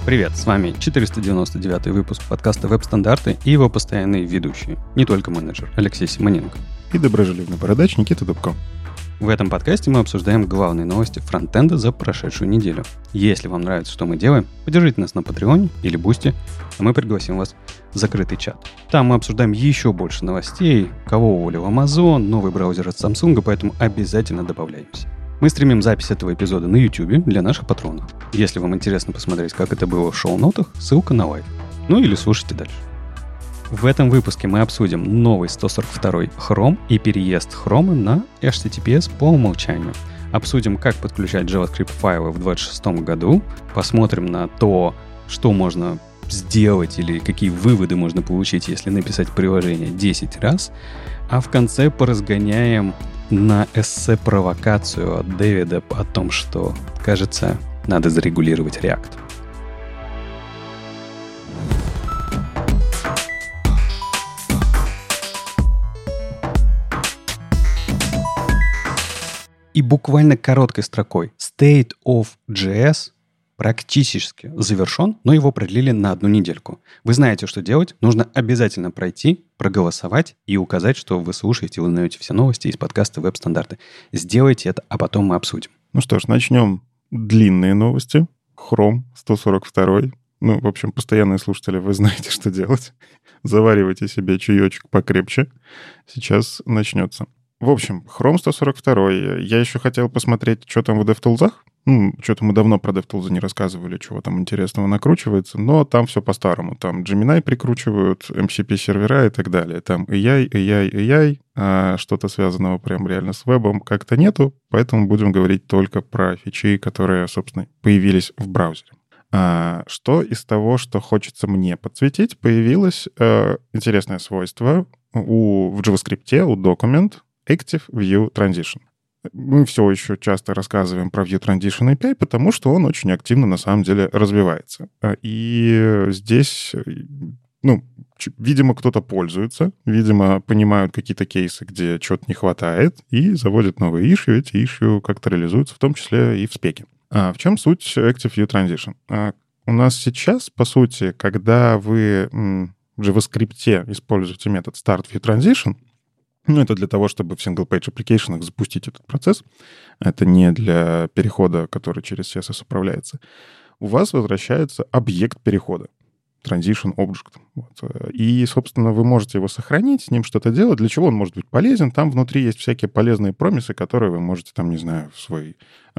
Привет, с вами 499 выпуск подкаста «Веб-стандарты» и его постоянные ведущие, не только менеджер Алексей Симоненко. И доброжелюбный бородач Никита Дубко. В этом подкасте мы обсуждаем главные новости фронтенда за прошедшую неделю. Если вам нравится, что мы делаем, поддержите нас на Патреоне или Бусти, а мы пригласим вас в закрытый чат. Там мы обсуждаем еще больше новостей, кого уволил Amazon, новый браузер от Samsung, поэтому обязательно добавляемся. Мы стримим запись этого эпизода на YouTube для наших патронов. Если вам интересно посмотреть, как это было в шоу-нотах, ссылка на лайв. Ну или слушайте дальше. В этом выпуске мы обсудим новый 142 Chrome и переезд Chrome на HTTPS по умолчанию. Обсудим, как подключать JavaScript файлы в 2026 году. Посмотрим на то, что можно сделать или какие выводы можно получить, если написать приложение 10 раз. А в конце поразгоняем на эссе-провокацию от Дэвида о том, что, кажется, надо зарегулировать React. И буквально короткой строкой. State of JS практически завершен, но его продлили на 1 недельку. Вы знаете, что делать. Нужно обязательно пройти, проголосовать и указать, что вы слушаете, вы узнаете все новости из подкаста «Веб-стандарты». Сделайте это, а потом мы обсудим. Ну что ж, начнем длинные новости. Chrome 142. Ну, в общем, постоянные слушатели, вы знаете, что делать. Заваривайте себе чаечек покрепче. Сейчас начнется. В общем, Chrome 142. Я еще хотел посмотреть, что там в DevTools. Что-то мы давно про DevTools не рассказывали, чего там интересного накручивается, но там все по-старому. Там Gemini прикручивают, MCP-сервера и так далее. Там AI, а что-то связанного прям реально с вебом как-то нету, поэтому будем говорить только про фичи, которые, собственно, появились в браузере. Что из того, что хочется мне подсветить, появилось интересное свойство в JavaScript, у Document Active View Transition. Мы все еще часто рассказываем про View Transition API, потому что он очень активно на самом деле развивается. И здесь, видимо, кто-то пользуется, видимо, понимают какие-то кейсы, где чего-то не хватает, и заводят новые issue, эти issue как-то реализуются, в том числе и в спеке. В чем суть Active View Transition? У нас сейчас, по сути, когда вы в JavaScript используете метод Start View Transition, это для того, чтобы в single-page application запустить этот процесс. Это не для перехода, который через CSS управляется. У вас возвращается объект перехода. Transition Object. Вот. И, собственно, вы можете его сохранить, с ним что-то делать. Для чего он может быть полезен? Там внутри есть всякие полезные промисы, которые вы можете, там, не знаю, в свой...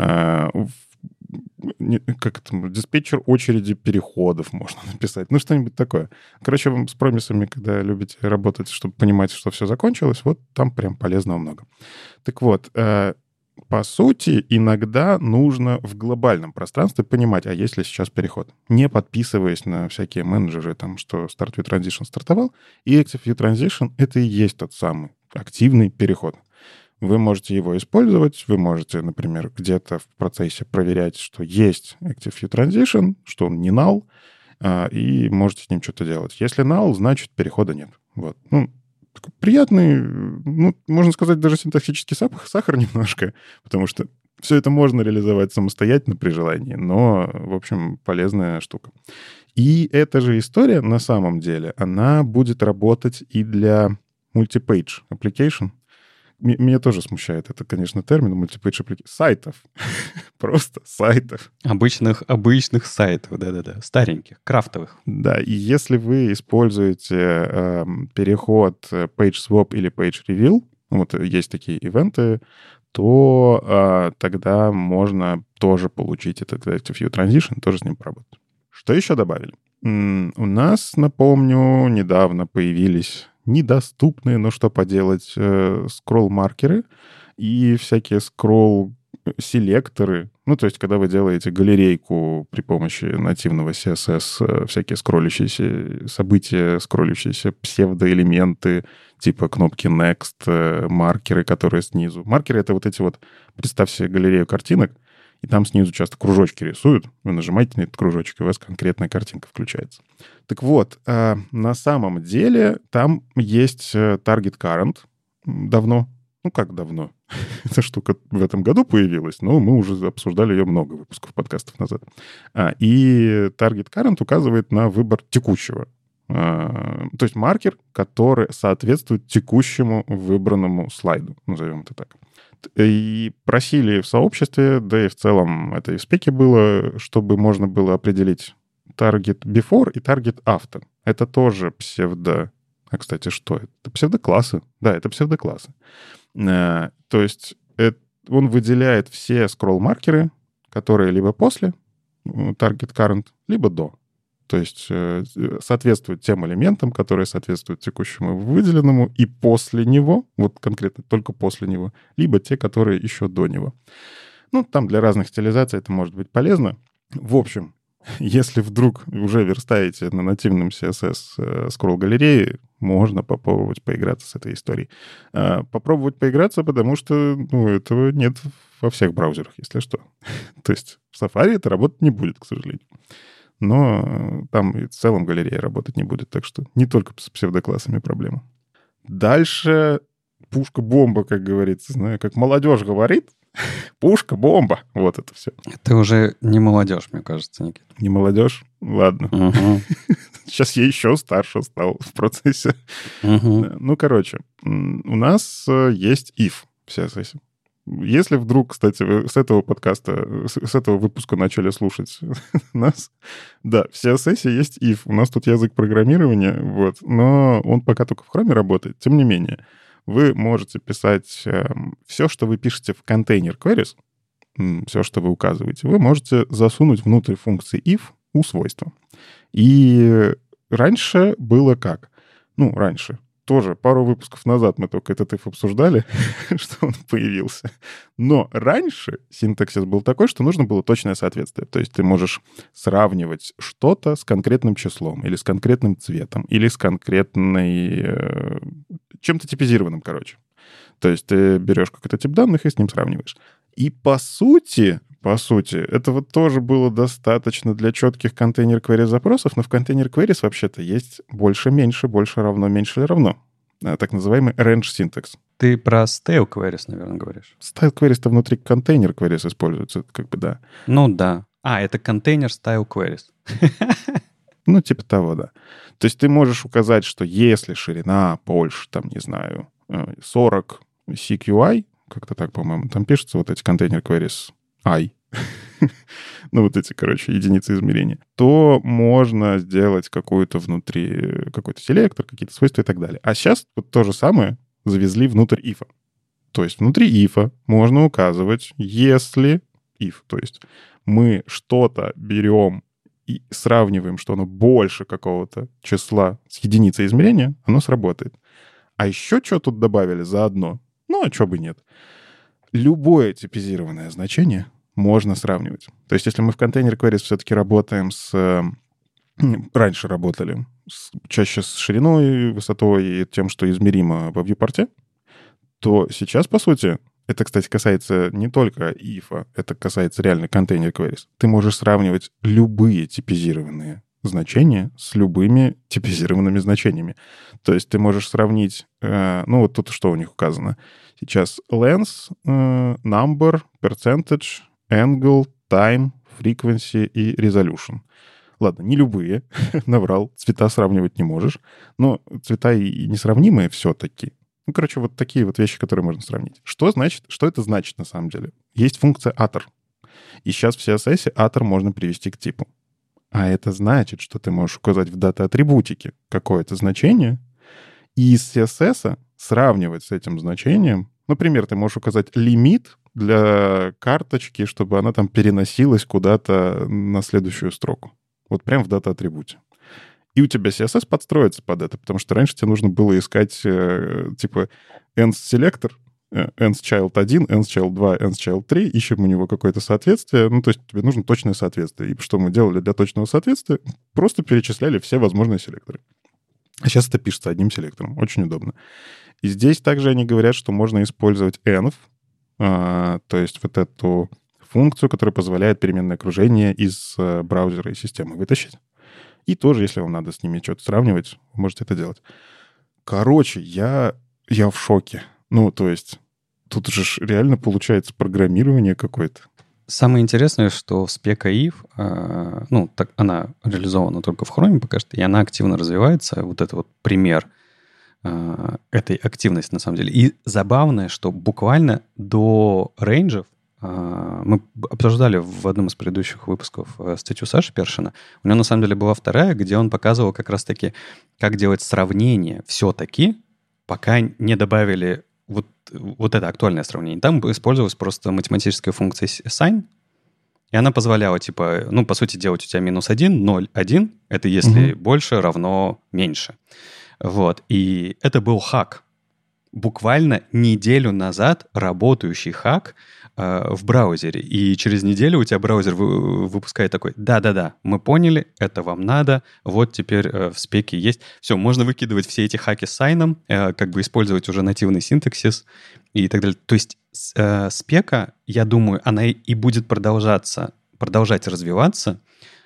диспетчер очереди переходов можно написать. Ну, что-нибудь такое. Короче, вы с промисами, когда любите работать, чтобы понимать, что все закончилось, вот там прям полезного много. Так вот, по сути, иногда нужно в глобальном пространстве понимать, а есть ли сейчас переход. Не подписываясь на всякие менеджеры, там, что Start View Transition стартовал, и Active View Transition — это и есть тот самый активный переход. Вы можете его использовать, вы можете, например, где-то в процессе проверять, что есть Active View Transition, что он не null, и можете с ним что-то делать. Если null, значит перехода нет. Вот. Такой приятный, можно сказать, даже синтаксический сахар немножко, потому что все это можно реализовать самостоятельно при желании, но, в общем, полезная штука. И эта же история, на самом деле, она будет работать и для multi-page application. Меня тоже смущает это, конечно, термин multi-page application. Сайтов. Просто сайтов. Обычных сайтов, да-да-да. Стареньких, крафтовых. Да, и если вы используете переход page swap или page reveal, вот есть такие ивенты, то тогда можно тоже получить этот Active View Transition, тоже с ним поработать. Что еще добавили? У нас, напомню, недавно появились недоступные, но что поделать, скролл-маркеры и всякие скролл-селекторы. То есть, когда вы делаете галерейку при помощи нативного CSS, всякие скроллящиеся события, скроллящиеся псевдоэлементы, типа кнопки Next, маркеры, которые снизу. Маркеры — это вот эти вот, представь себе галерею картинок, и там снизу часто кружочки рисуют. Вы нажимаете на этот кружочек, и у вас конкретная картинка включается. Так вот, на самом деле там есть target current давно. Ну, как давно? Эта штука в этом году появилась, но мы уже обсуждали ее много выпусков подкастов назад. И Target Current указывает на выбор текущего. То есть маркер, который соответствует текущему выбранному слайду, назовем это так. И просили в сообществе, да и в целом это и в спеке было, чтобы можно было определить Target Before и Target After. Это тоже псевдо... А, кстати, что это? Это псевдоклассы. Да, это псевдоклассы. То есть он выделяет все скролл-маркеры, которые либо после Target Current, либо до. То есть соответствуют тем элементам, которые соответствуют текущему выделенному, и после него, вот конкретно только после него, либо те, которые еще до него. Ну, там для разных стилизаций это может быть полезно. В общем, если вдруг уже верстаете на нативном CSS скролл-галерее, можно попробовать поиграться с этой историей. Попробовать поиграться, потому что этого нет во всех браузерах, если что. То есть в Safari это работать не будет, к сожалению. Но там и в целом галерея работать не будет, так что не только с псевдоклассами проблема. Дальше пушка-бомба, как говорится. Знаю, как молодежь говорит, пушка-бомба. Вот это все. Это уже не молодежь, мне кажется, Никита. Не молодежь? Ладно. Угу. Сейчас я еще старше стал в процессе. Угу. Ну, короче, у нас есть if в CSS. Если вдруг, кстати, вы с этого подкаста, с этого выпуска начали слушать нас, да, в CSS есть if. У нас тут язык программирования, вот, но он пока только в Chrome работает. Тем не менее, вы можете писать все, что вы пишете в контейнер queries, все, что вы указываете, вы можете засунуть внутрь функции if у свойства. И раньше было как? Ну, раньше. Тоже пару выпусков назад мы только этот if обсуждали, что он появился. Но раньше синтаксис был такой, что нужно было точное соответствие. То есть ты можешь сравнивать что-то с конкретным числом, или с конкретным цветом, или с конкретной... чем-то типизированным, короче. То есть ты берешь какой-то тип данных и с ним сравниваешь. И по сути, это вот тоже было достаточно для четких контейнер-query запросов, но в контейнер-queries вообще-то есть больше-меньше, больше равно, меньше равно. Так называемый range syntax. Ты про style queries, наверное, говоришь. Style queries-то внутри контейнер-queries используются, как бы, да. Ну да. Это контейнер style queries. Ну, типа того, да. То есть ты можешь указать, что если ширина больше, там, не знаю, 40 CQI, как-то так, по-моему, там пишется вот эти контейнер-queries I, ну, вот эти, короче, единицы измерения, то можно сделать какой-то внутри, какой-то селектор, какие-то свойства и так далее. А сейчас вот то же самое завезли внутрь if. То есть внутри if можно указывать, если if, то есть мы что-то берем и сравниваем, что оно больше какого-то числа с единицей измерения, оно сработает. А еще что тут добавили заодно? Ну, а что бы нет? Любое типизированное значение можно сравнивать. То есть если мы в контейнер queries все-таки работаем раньше работали чаще с шириной, высотой и тем, что измеримо во вьюпорте, то сейчас, по сути, это, кстати, касается не только if, это касается реально контейнер queries. Ты можешь сравнивать любые типизированные значения с любыми типизированными значениями. То есть ты можешь сравнить, ну вот тут что у них указано. Сейчас length, number, percentage, angle, time, frequency и resolution. Ладно, не любые, наврал, цвета сравнивать не можешь, но цвета и несравнимые все-таки. Ну, короче, вот такие вот вещи, которые можно сравнить. Что это значит на самом деле? Есть функция attr. И сейчас в CSS attr можно привести к типу. А это значит, что ты можешь указать в дата-атрибутике какое-то значение, и из CSS сравнивать с этим значением. Например, ты можешь указать лимит для карточки, чтобы она там переносилась куда-то на следующую строку. Вот прям в дата-атрибуте. И у тебя CSS подстроится под это, потому что раньше тебе нужно было искать типа ends-селектор, ends-child 1, ends-child 2, ends-child 3, ищем у него какое-то соответствие. Ну, то есть тебе нужно точное соответствие. И что мы делали для точного соответствия? Просто перечисляли все возможные селекторы. А сейчас это пишется одним селектором. Очень удобно. И здесь также они говорят, что можно использовать env, то есть вот эту функцию, которая позволяет переменное окружение из браузера и системы вытащить. И тоже, если вам надо с ними что-то сравнивать, вы можете это делать. Короче, я в шоке. Ну, то есть тут же реально получается программирование какое-то. Самое интересное, что в Spec AIF, так она реализована только в Chrome пока что, и она активно развивается. Вот это вот пример этой активности, на самом деле. И забавное, что буквально до рейнджев мы обсуждали в одном из предыдущих выпусков статью Саши Першина. У него, на самом деле, была вторая, где он показывал как раз-таки, как делать сравнение все-таки, пока не добавили вот это актуальное сравнение. Там использовалась просто математическая функция sin, и она позволяла, по сути, делать у тебя -1, 0, 1. Это если больше равно меньше. Вот. И это был хак. Буквально неделю назад работающий хак в браузере. И через неделю у тебя браузер выпускает такой: да-да-да, мы поняли, это вам надо, вот теперь в спеке есть. Все, можно выкидывать все эти хаки с сайном, как бы использовать уже нативный синтаксис и так далее. То есть спека, я думаю, она и будет продолжать развиваться,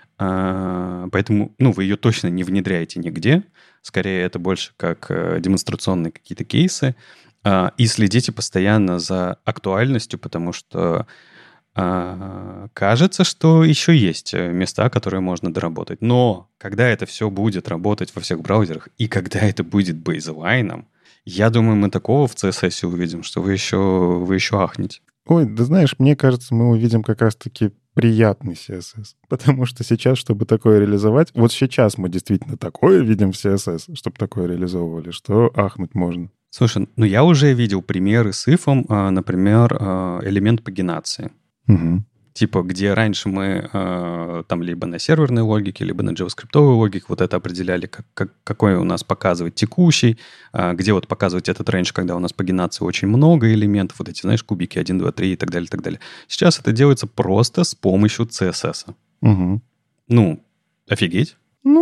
поэтому вы ее точно не внедряете нигде. Скорее, это больше как демонстрационные какие-то кейсы. И следите постоянно за актуальностью, потому что кажется, что еще есть места, которые можно доработать. Но когда это все будет работать во всех браузерах, и когда это будет бейзлайном, я думаю, мы такого в CSS увидим, что вы еще ахнете. Ой, да знаешь, мне кажется, мы увидим как раз-таки приятный CSS. Потому что сейчас, чтобы такое реализовать... Вот сейчас мы действительно такое видим в CSS, чтобы такое реализовывали, что ахнуть можно. Слушай, я уже видел примеры с ифом, например, элемент пагинации. Угу. Где раньше мы там либо на серверной логике, либо на JavaScript логике вот это определяли, какой у нас показывает текущий, где вот показывать этот рейндж, когда у нас пагинации очень много элементов, вот эти, знаешь, кубики 1, 2, 3 и так далее, и так далее. Сейчас это делается просто с помощью CSS. Угу. Офигеть.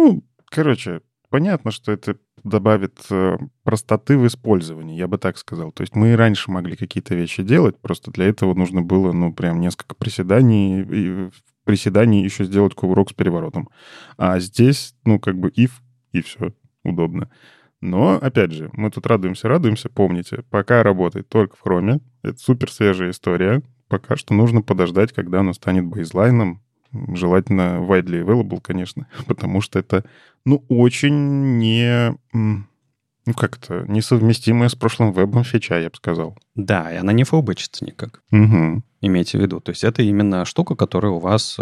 Понятно, что это добавит простоты в использовании, я бы так сказал. То есть мы и раньше могли какие-то вещи делать, просто для этого нужно было, прям несколько приседаний, и в приседании еще сделать кувырок с переворотом. А здесь, if, и все, удобно. Но, опять же, мы тут радуемся, помните, пока работает только в Chrome, это супер свежая история, пока что нужно подождать, когда оно станет бейзлайном, желательно widely available, конечно, потому что это, очень несовместимая с прошлым вебом фича, я бы сказал. Да, и она не флбэчится никак. Угу. Имейте в виду. То есть это именно штука, которая у вас,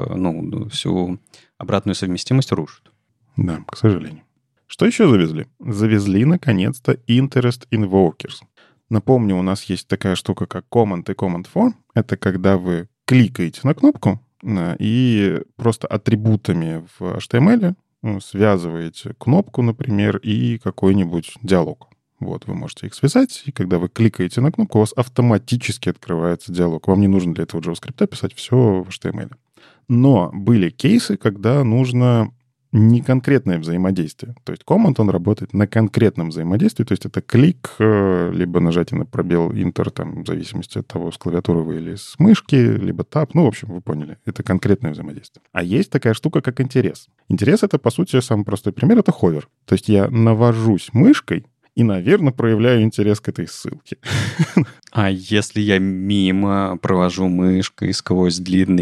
всю обратную совместимость рушит. Да, к сожалению. Что еще завезли? Завезли, наконец-то, Interest Invokers. Напомню, у нас есть такая штука, как Command и Command For. Это когда вы кликаете на кнопку, и просто атрибутами в HTML связываете кнопку, например, и какой-нибудь диалог. Вот, вы можете их связать, и когда вы кликаете на кнопку, у вас автоматически открывается диалог. Вам не нужно для этого JavaScript писать все в HTML. Но были кейсы, когда нужно не конкретное взаимодействие. То есть Command, он работает на конкретном взаимодействии, то есть это клик, либо нажатие на пробел Enter, там, в зависимости от того, с клавиатуры вы или с мышки, либо Tab, в общем, вы поняли. Это конкретное взаимодействие. А есть такая штука, как интерес. Интерес — это, по сути, самый простой пример — это ховер. То есть я навожусь мышкой и, наверное, проявляю интерес к этой ссылке. А если я мимо провожу мышкой сквозь длинный,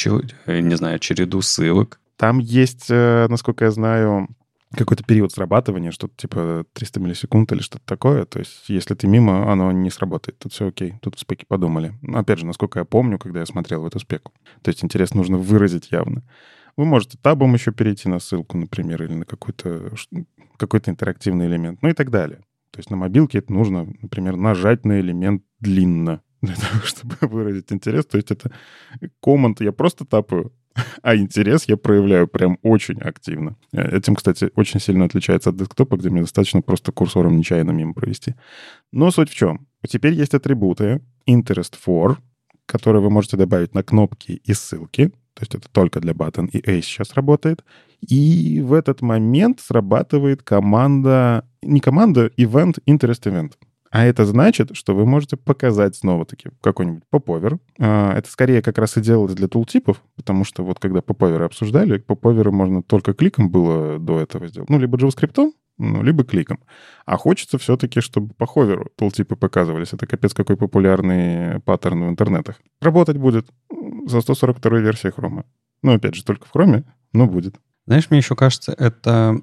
череду ссылок? Там есть, насколько я знаю, какой-то период срабатывания, что-то типа 300 миллисекунд или что-то такое. То есть если ты мимо, оно не сработает. Тут все окей. Тут в спеке подумали. Но, опять же, насколько я помню, когда я смотрел в эту спеку. То есть интерес нужно выразить явно. Вы можете табом еще перейти на ссылку, например, или на какой-то интерактивный элемент, и так далее. То есть на мобилке это нужно, например, нажать на элемент длинно для того, чтобы выразить интерес. То есть это команд я просто тапаю, а интерес я проявляю прям очень активно. Этим, кстати, очень сильно отличается от десктопа, где мне достаточно просто курсором нечаянно мимо провести. Но суть в чем? Теперь есть атрибуты interest for, которые вы можете добавить на кнопки и ссылки. То есть это только для button и Ace сейчас работает. И в этот момент срабатывает не команда, event, interest event. А это значит, что вы можете показать снова-таки какой-нибудь поповер. Это скорее как раз и делалось для тултипов, потому что вот когда поповеры обсуждали, поповеры можно только кликом было до этого сделать. Либо JavaScript, ну, либо кликом. А хочется все-таки, чтобы по ховеру тултипы показывались. Это капец какой популярный паттерн в интернетах. Работать будет за 142 версии Chrome. Ну, опять же, только в Chrome, но будет. Знаешь, мне еще кажется, это,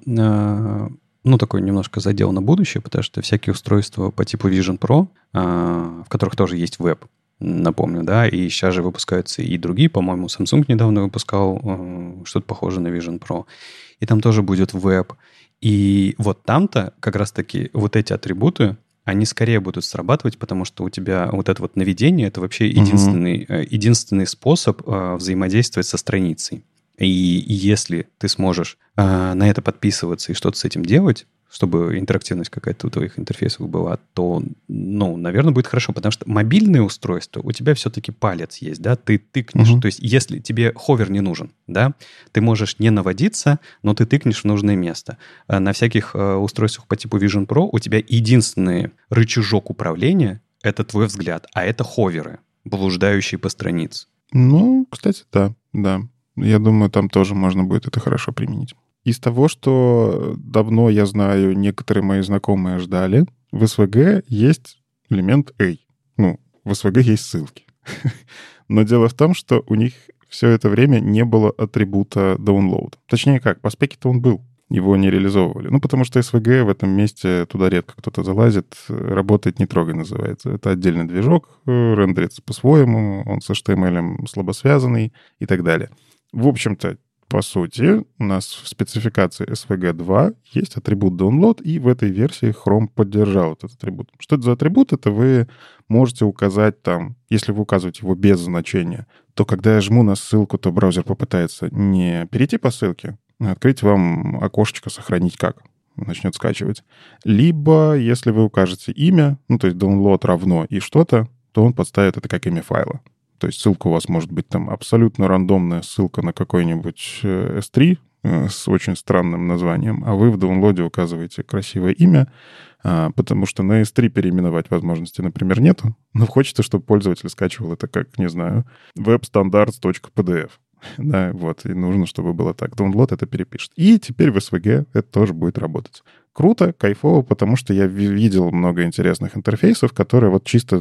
такой немножко задел на будущее, потому что всякие устройства по типу Vision Pro, в которых тоже есть веб, напомню, да, и сейчас же выпускаются и другие, по-моему, Samsung недавно выпускал что-то похожее на Vision Pro, и там тоже будет веб. И вот там-то как раз-таки вот эти атрибуты, они скорее будут срабатывать, потому что у тебя вот это вот наведение, это вообще единственный способ взаимодействовать со страницей. И если ты сможешь на это подписываться и что-то с этим делать, чтобы интерактивность какая-то у твоих интерфейсов была, то, наверное, будет хорошо. Потому что мобильное устройство, у тебя все-таки палец есть, да, ты тыкнешь. То есть если тебе ховер не нужен, да, ты можешь не наводиться, но ты тыкнешь в нужное место. На всяких устройствах по типу Vision Pro у тебя единственный рычажок управления — это твой взгляд, а это ховеры, блуждающие по странице. Ну, кстати, да. Я думаю, там тоже можно будет это хорошо применить. Из того, что давно, я знаю, некоторые мои знакомые ждали, в SVG есть элемент A. Ну, в SVG есть ссылки. Но дело в том, что у них все это время не было атрибута download. Точнее как, по спеке-то он был. Его не реализовывали. Ну, потому что SVG в этом месте, туда редко кто-то залазит, работает не трогай называется. Это отдельный движок, рендерится по-своему, он с HTML слабо связанный и так далее. В общем-то, по сути, у нас в спецификации SVG 2 есть атрибут download, и в этой версии Chrome поддержал этот атрибут. Что это за атрибут? Это вы можете указать там, если вы указываете его без значения, то когда я жму на ссылку, то браузер попытается не перейти по ссылке, а открыть вам окошечко «Сохранить как», начнет скачивать. Либо, если вы укажете имя, то есть download равно и что-то, то он подставит это как имя файла. То есть ссылка у вас может быть там абсолютно рандомная ссылка на какой-нибудь S3 с очень странным названием, а вы в download указываете красивое имя, потому что на S3 переименовать возможности, например, нету, но хочется, чтобы пользователь скачивал это как, не знаю, webstandards.pdf. Да, вот, и нужно, чтобы было так. Download это перепишет. И теперь в SVG это тоже будет работать. Круто, кайфово, потому что я видел много интересных интерфейсов, которые вот чисто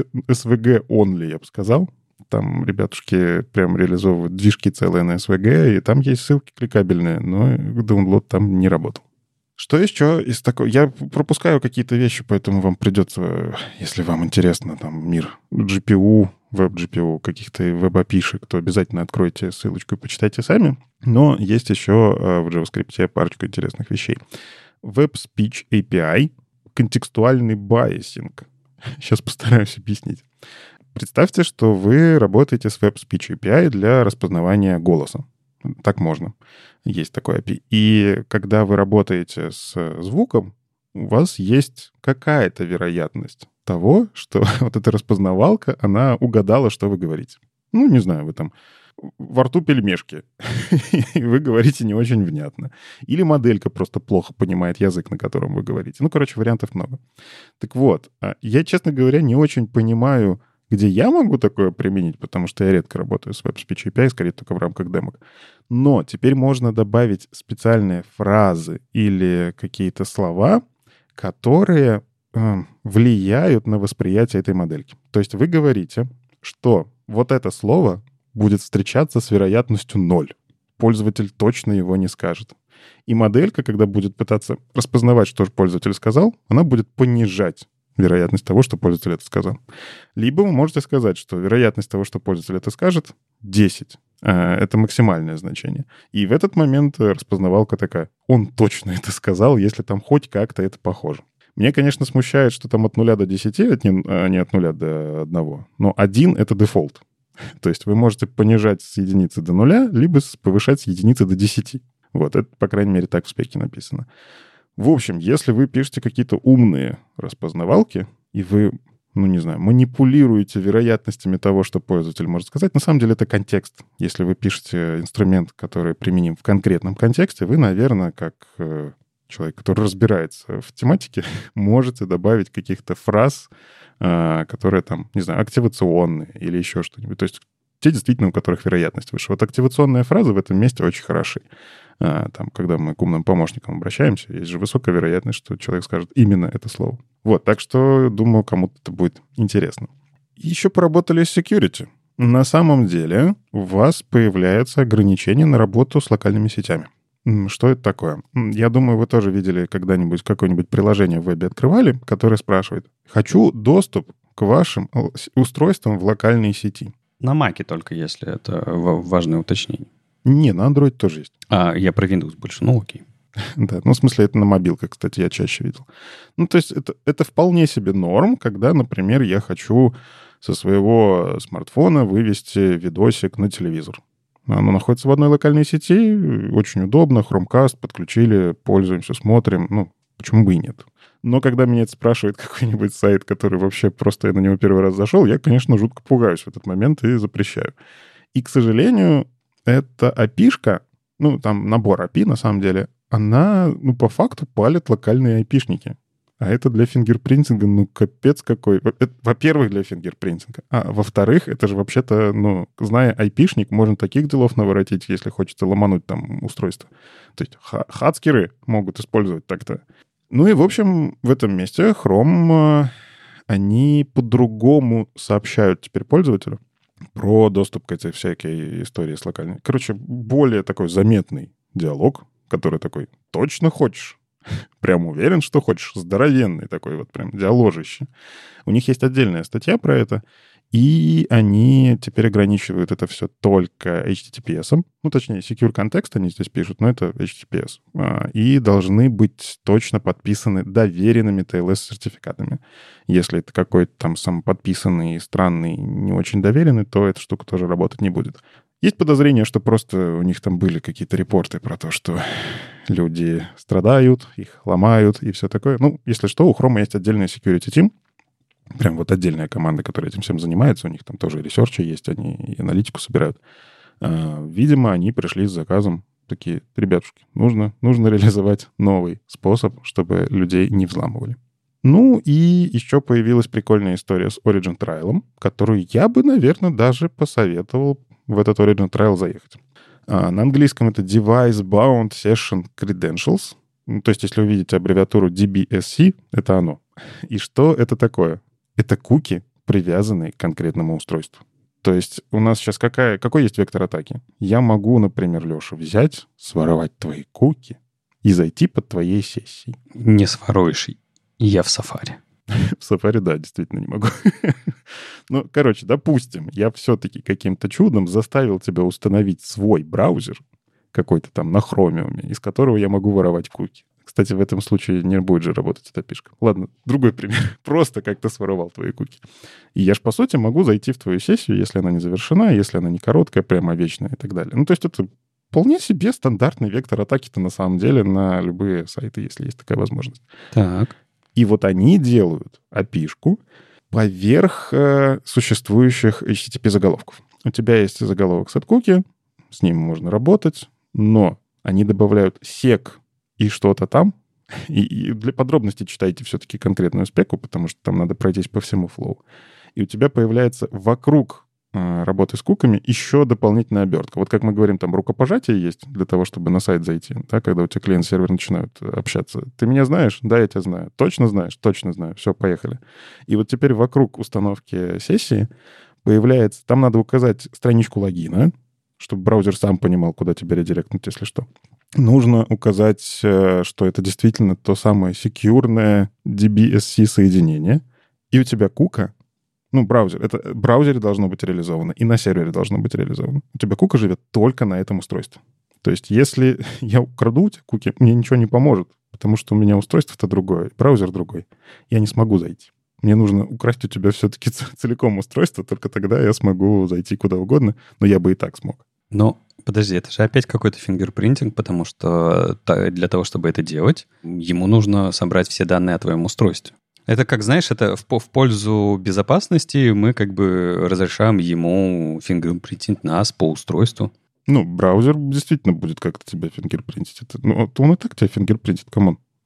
SVG only, я бы сказал. Там ребятушки прям реализовывают движки целые на SVG, и там есть ссылки кликабельные, но download там не работал. Что еще из такого? Я пропускаю какие-то вещи, поэтому вам придется, если вам интересно, там, мир GPU, веб-GPU, каких-то веб-апишек, то обязательно откройте ссылочку и почитайте сами. Но есть еще в JavaScript парочку интересных вещей. Web Speech API, контекстуальный байесинг. Сейчас постараюсь объяснить. Представьте, что вы работаете с Web Speech API для распознавания голоса. Так можно. Есть такой API. И когда вы работаете с звуком, у вас есть какая-то вероятность того, что вот эта распознавалка, она угадала, что вы говорите. Ну, не знаю, вы там во рту пельмешки, и вы говорите не очень внятно. Или моделька просто плохо понимает язык, на котором вы говорите. Ну, короче, вариантов много. Так вот, я, честно говоря, не очень понимаю, где я могу такое применить, потому что я редко работаю с Web Speech API, скорее только в рамках демок. Но теперь можно добавить специальные фразы или какие-то слова, которые влияют на восприятие этой модельки. То есть вы говорите, что вот это слово будет встречаться с вероятностью 0. Пользователь точно его не скажет. И моделька, когда будет пытаться распознавать, что же пользователь сказал, она будет понижать вероятность того, что пользователь это сказал. Либо вы можете сказать, что вероятность того, что пользователь это скажет, 10. Это максимальное значение. И в этот момент распознавалка такая: он точно это сказал, если там хоть как-то это похоже. Мне, конечно, смущает, что там от 0 до 10, а не от 0 до 1. Но 1 — это дефолт. То есть вы можете понижать с единицы до 0, либо повышать с единицы до 10. Вот, это, по крайней мере, так в спеке написано. В общем, если вы пишете какие-то умные распознавалки, и вы, манипулируете вероятностями того, что пользователь может сказать, на самом деле это контекст. Если вы пишете инструмент, который применим в конкретном контексте, вы, наверное, как человек, который разбирается в тематике, можете добавить каких-то фраз, которые там, активационные или еще что-нибудь. То есть те действительно, у которых вероятность выше. Вот активационные фразы в этом месте очень хороши. Там, когда мы к умным помощникам обращаемся, есть же высокая вероятность, что человек скажет именно это слово. Вот, так что, думаю, кому-то это будет интересно. Еще поработали с security. На самом деле у вас появляется ограничение на работу с локальными сетями. Что это такое? Я думаю, вы тоже видели когда-нибудь какое-нибудь приложение в вебе открывали, которое спрашивает: «Хочу доступ к вашим устройствам в локальной сети». На Маке только, если это важное уточнение. Не, на Android тоже есть. Я про Windows больше, окей. Да, в смысле, это на мобилках, кстати, я чаще видел. То есть это вполне себе норм, когда, например, я хочу со своего смартфона вывести видосик на телевизор. Оно находится в одной локальной сети, очень удобно, Chromecast подключили, пользуемся, смотрим. Почему бы и нет? Но когда меня это спрашивает какой-нибудь сайт, который вообще просто я на него первый раз зашел, я, конечно, жутко пугаюсь в этот момент и запрещаю. И, к сожалению, эта API-шка, там набор API, на самом деле, она, по факту палит локальные айпишники. А это для фингерпринтинга, капец какой. Во-первых, для фингерпринтинга. А во-вторых, это же вообще-то, зная айпишник, можно таких делов наворотить, если хочется ломануть там устройство. То есть хацкеры могут использовать так-то. И, в общем, в этом месте Chrome, они по-другому сообщают теперь пользователю про доступ к этой всякой истории с локальной. Короче, более такой заметный диалог, который такой: точно хочешь? Прям уверен, что хочешь. Здоровенный такой вот прям диаложище. У них есть отдельная статья про это, и они теперь ограничивают это все только HTTPS. Точнее, Secure Context они здесь пишут, но это HTTPS. И должны быть точно подписаны доверенными TLS-сертификатами. Если это какой-то там самоподписанный, странный, не очень доверенный, то эта штука тоже работать не будет. Есть подозрение, что просто у них там были какие-то репорты про то, что люди страдают, их ломают и все такое. Если что, у Chrome есть отдельный security team, прям вот отдельная команда, которая этим всем занимается. У них там тоже ресерчи есть, они и аналитику собирают. Видимо, они пришли с заказом, такие: ребятушки, нужно реализовать новый способ, чтобы людей не взламывали. И еще появилась прикольная история с Origin Trial, которую я бы, наверное, даже посоветовал в этот Origin Trial заехать. На английском это Device Bound Session Credentials. То есть, если увидите аббревиатуру DBSC, это оно. И что это такое? Это куки, привязанные к конкретному устройству. То есть у нас сейчас какой есть вектор атаки? Я могу, например, Леша, взять, своровать твои куки и зайти под твоей сессией. Не своруешь. Я в Safari. В Safari, да, действительно не могу. Допустим, я все-таки каким-то чудом заставил тебя установить свой браузер, какой-то там на Chromium, из которого я могу воровать куки. Кстати, в этом случае не будет же работать эта пишка. Ладно, другой пример. Просто как-то своровал твои куки. И я же, по сути, могу зайти в твою сессию, если она не завершена, если она не короткая, прямо вечная и так далее. То есть это вполне себе стандартный вектор атаки-то на самом деле на любые сайты, если есть такая возможность. Так. И вот они делают API-шку поверх существующих HTTP-заголовков. У тебя есть заголовок set-cookie, с ним можно работать, но они добавляют sec и что-то там. И для подробностей читайте все-таки конкретную спеку, потому что там надо пройтись по всему флоу. И у тебя появляется вокруг работы с куками еще дополнительная обертка. Вот как мы говорим, там рукопожатие есть для того, чтобы на сайт зайти, да, когда у тебя клиент и сервер начинают общаться. Ты меня знаешь? Да, я тебя знаю. Точно знаешь? Точно знаю. Все, поехали. И вот теперь вокруг установки сессии появляется... Там надо указать страничку логина, чтобы браузер сам понимал, куда тебя редиректнуть, если что. Нужно указать, что это действительно то самое секьюрное DBSC-соединение. И у тебя кука, браузер, это в браузере должно быть реализовано, и на сервере должно быть реализовано. У тебя кука живет только на этом устройстве. То есть если я украду у тебя куки, мне ничего не поможет, потому что у меня устройство-то другое, браузер другой. Я не смогу зайти. Мне нужно украсть у тебя все-таки целиком устройство, только тогда я смогу зайти куда угодно, но я бы и так смог. Подожди, это же опять какой-то фингерпринтинг, потому что для того, чтобы это делать, ему нужно собрать все данные о твоем устройстве. Это, как знаешь, это в пользу безопасности мы как бы разрешаем ему фингерпринтить нас по устройству. Браузер действительно будет как-то тебя фингерпринтить. Он и так тебя фингерпринтит, камон.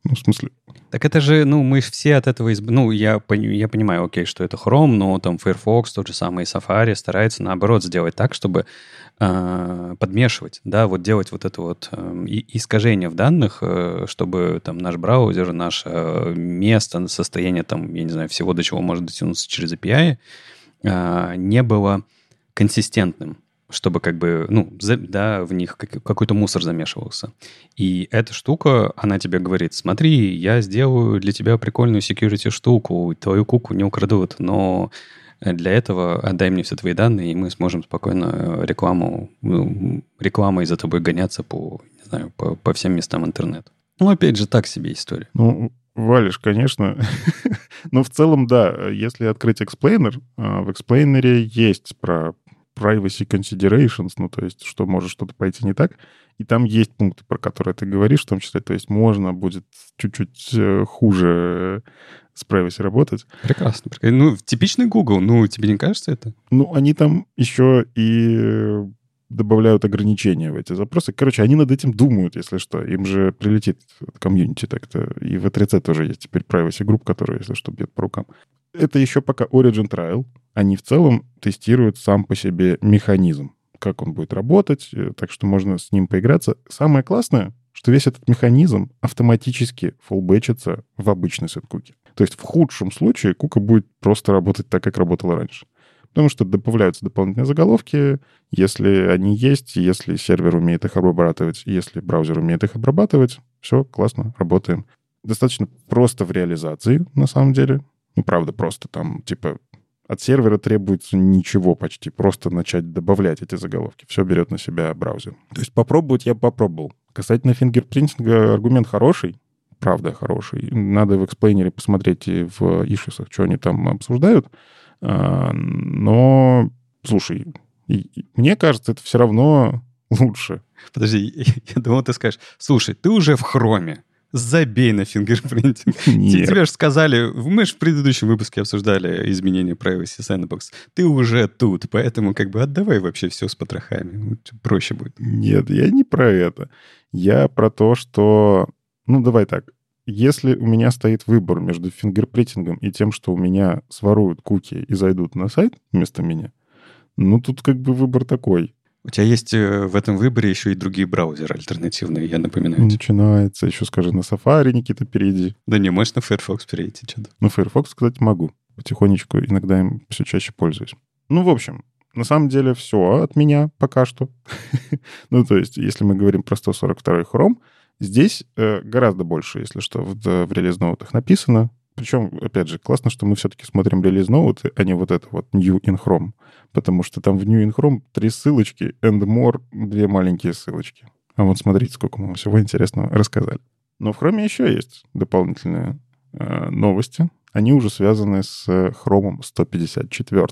Ну, в смысле... Так это же, мы же все от этого... я понимаю, окей, что это Chrome, но там Firefox, тот же самый Safari старается, наоборот, сделать так, чтобы подмешивать, да, вот делать вот это вот искажение в данных, чтобы там наш браузер, наше место, состояние там, я не знаю, всего, до чего может дотянуться через API, не было консистентным, чтобы как бы, в них какой-то мусор замешивался. И эта штука, она тебе говорит, смотри, я сделаю для тебя прикольную security штуку, твою куку не украдут, но для этого отдай мне все твои данные, и мы сможем спокойно рекламой за тобой гоняться по всем местам интернета. Опять же, так себе история. Валишь, конечно. Но в целом, да, если открыть Explainer, в Explainer есть про privacy considerations, то есть, что может что-то пойти не так. И там есть пункты, про которые ты говоришь, в том числе, то есть можно будет чуть-чуть хуже с privacy работать. Прекрасно. Типичный Google, тебе не кажется это? Они там еще и добавляют ограничения в эти запросы. Короче, они над этим думают, если что. Им же прилетит от комьюнити так-то. И в E3C тоже есть теперь privacy групп, которые, если что, бьет по рукам. Это еще пока Origin Trial. Они в целом тестируют сам по себе механизм, как он будет работать, так что можно с ним поиграться. Самое классное, что весь этот механизм автоматически фуллбэчится в обычный сет-куки. То есть в худшем случае кука будет просто работать так, как работала раньше. Потому что добавляются дополнительные заголовки, если они есть, если сервер умеет их обрабатывать, если браузер умеет их обрабатывать, все, классно, работаем. Достаточно просто в реализации, на самом деле. Правда, просто там, от сервера требуется ничего почти, просто начать добавлять эти заголовки. Все берет на себя браузер. То есть попробовать я попробовал. Касательно фингерпринтинга аргумент хороший, правда хороший. Надо в эксплейнере посмотреть и в ишисах, что они там обсуждают. Но, слушай, мне кажется, это все равно лучше. Подожди, я думал, ты скажешь, слушай, ты уже в хроме. Забей на фингерпринтинг. Тебе же сказали, мы же в предыдущем выпуске обсуждали изменения Privacy Sandbox. Ты уже тут, поэтому отдавай вообще все с потрохами. Проще будет. Нет, я не про это. Я про то, что... давай так. Если у меня стоит выбор между фингерпринтингом и тем, что у меня своруют куки и зайдут на сайт вместо меня, тут выбор такой. У тебя есть в этом выборе еще и другие браузеры альтернативные, я напоминаю. Начинается. Еще скажи, на Safari, Никита, перейди. Да не, можешь на Firefox перейти. Что-то. Firefox, кстати, могу. Потихонечку иногда им все чаще пользуюсь. В общем, на самом деле все от меня пока что. То есть, если мы говорим про 142-й Chrome, здесь гораздо больше, если что, в релиз-ноутах написано. Причем, опять же, классно, что мы все-таки смотрим релиз-ноуты, а не вот это вот New in Chrome. Потому что там в New in Chrome 3 ссылочки, and more 2 маленькие ссылочки. А вот смотрите, сколько мы всего интересного рассказали. Но в Chrome еще есть дополнительные новости. Они уже связаны с Chrome 154.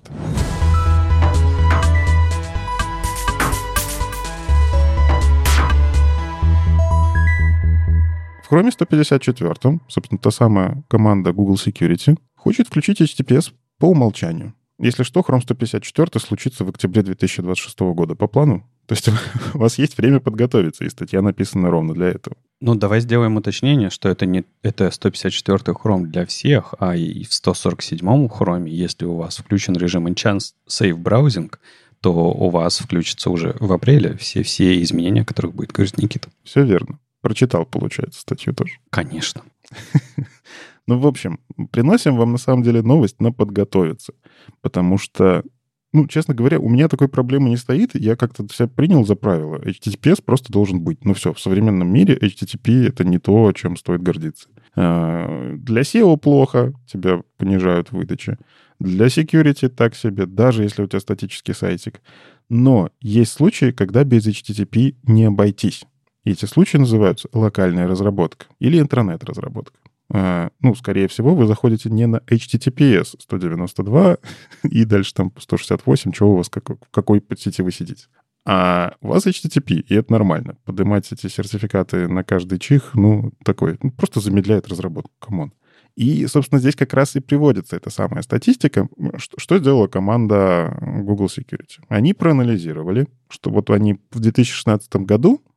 В Chrome 154, собственно, та самая команда Google Security, хочет включить HTTPS по умолчанию. Если что, Chrome 154 случится в октябре 2026 года по плану. То есть у вас есть время подготовиться, и статья написана ровно для этого. Давай сделаем уточнение, что это 154-й Chrome для всех, а и в 147-м Chrome, если у вас включен режим Enhanced Safe Browsing, то у вас включатся уже в апреле все изменения, о которых будет говорить Никита. Все верно. Прочитал, получается, статью тоже. Конечно. В общем, приносим вам на самом деле новость на подготовиться. Потому что, честно говоря, у меня такой проблемы не стоит. Я как-то себя принял за правило. HTTPS просто должен быть. Все, в современном мире HTTP — это не то, чем стоит гордиться. Для SEO плохо, тебя понижают в выдаче. Для security так себе, даже если у тебя статический сайтик. Но есть случаи, когда без HTTP не обойтись. И эти случаи называются локальная разработка или интранет-разработка. Скорее всего, вы заходите не на HTTPS 192 и дальше там 168, что у вас, в какой подсети вы сидите. А у вас HTTP, и это нормально. Поднимать эти сертификаты на каждый чих, такой, просто замедляет разработку, камон. И, собственно, здесь как раз и приводится эта самая статистика. Что сделала команда Google Security? Они проанализировали, что вот они в 2016 году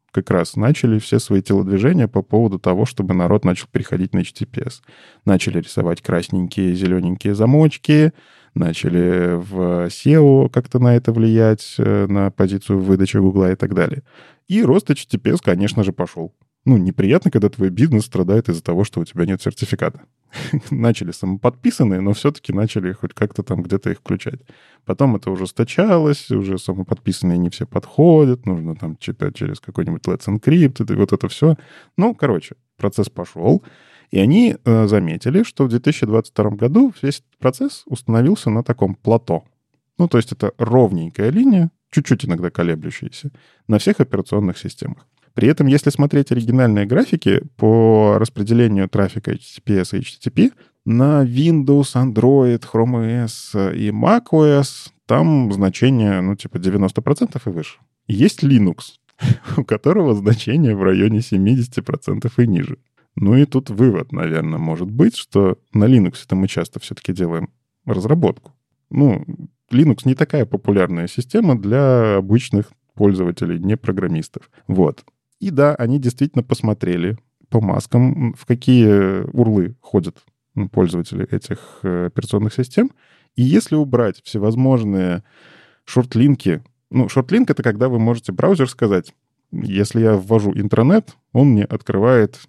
как раз начали все свои телодвижения по поводу того, чтобы народ начал переходить на HTTPS. Начали рисовать красненькие, зелененькие замочки, начали в SEO как-то на это влиять, на позицию выдачи Гугла и так далее. И рост HTTPS, конечно же, пошел. Неприятно, когда твой бизнес страдает из-за того, что у тебя нет сертификата. Начали самоподписанные, но все-таки начали хоть как-то там где-то их включать. Потом это ужесточалось, уже самоподписанные не все подходят, нужно там читать через какой-нибудь Let's Encrypt, и вот это все. Процесс пошел, и они заметили, что в 2022 году весь этот процесс установился на таком плато. То есть это ровненькая линия, чуть-чуть иногда колеблющаяся, на всех операционных системах. При этом, если смотреть оригинальные графики по распределению трафика HTTPS и HTTP, на Windows, Android, Chrome OS и Mac OS там значение, 90% и выше. Есть Linux, у которого значение в районе 70% и ниже. И тут вывод, наверное, может быть, что на Linux-то мы часто все-таки делаем разработку. Linux не такая популярная система для обычных пользователей, не программистов. Вот. И да, они действительно посмотрели по маскам, в какие урлы ходят пользователи этих операционных систем. И если убрать всевозможные шортлинки... шортлинк — это когда вы можете браузер сказать, если я ввожу интранет, он мне открывает,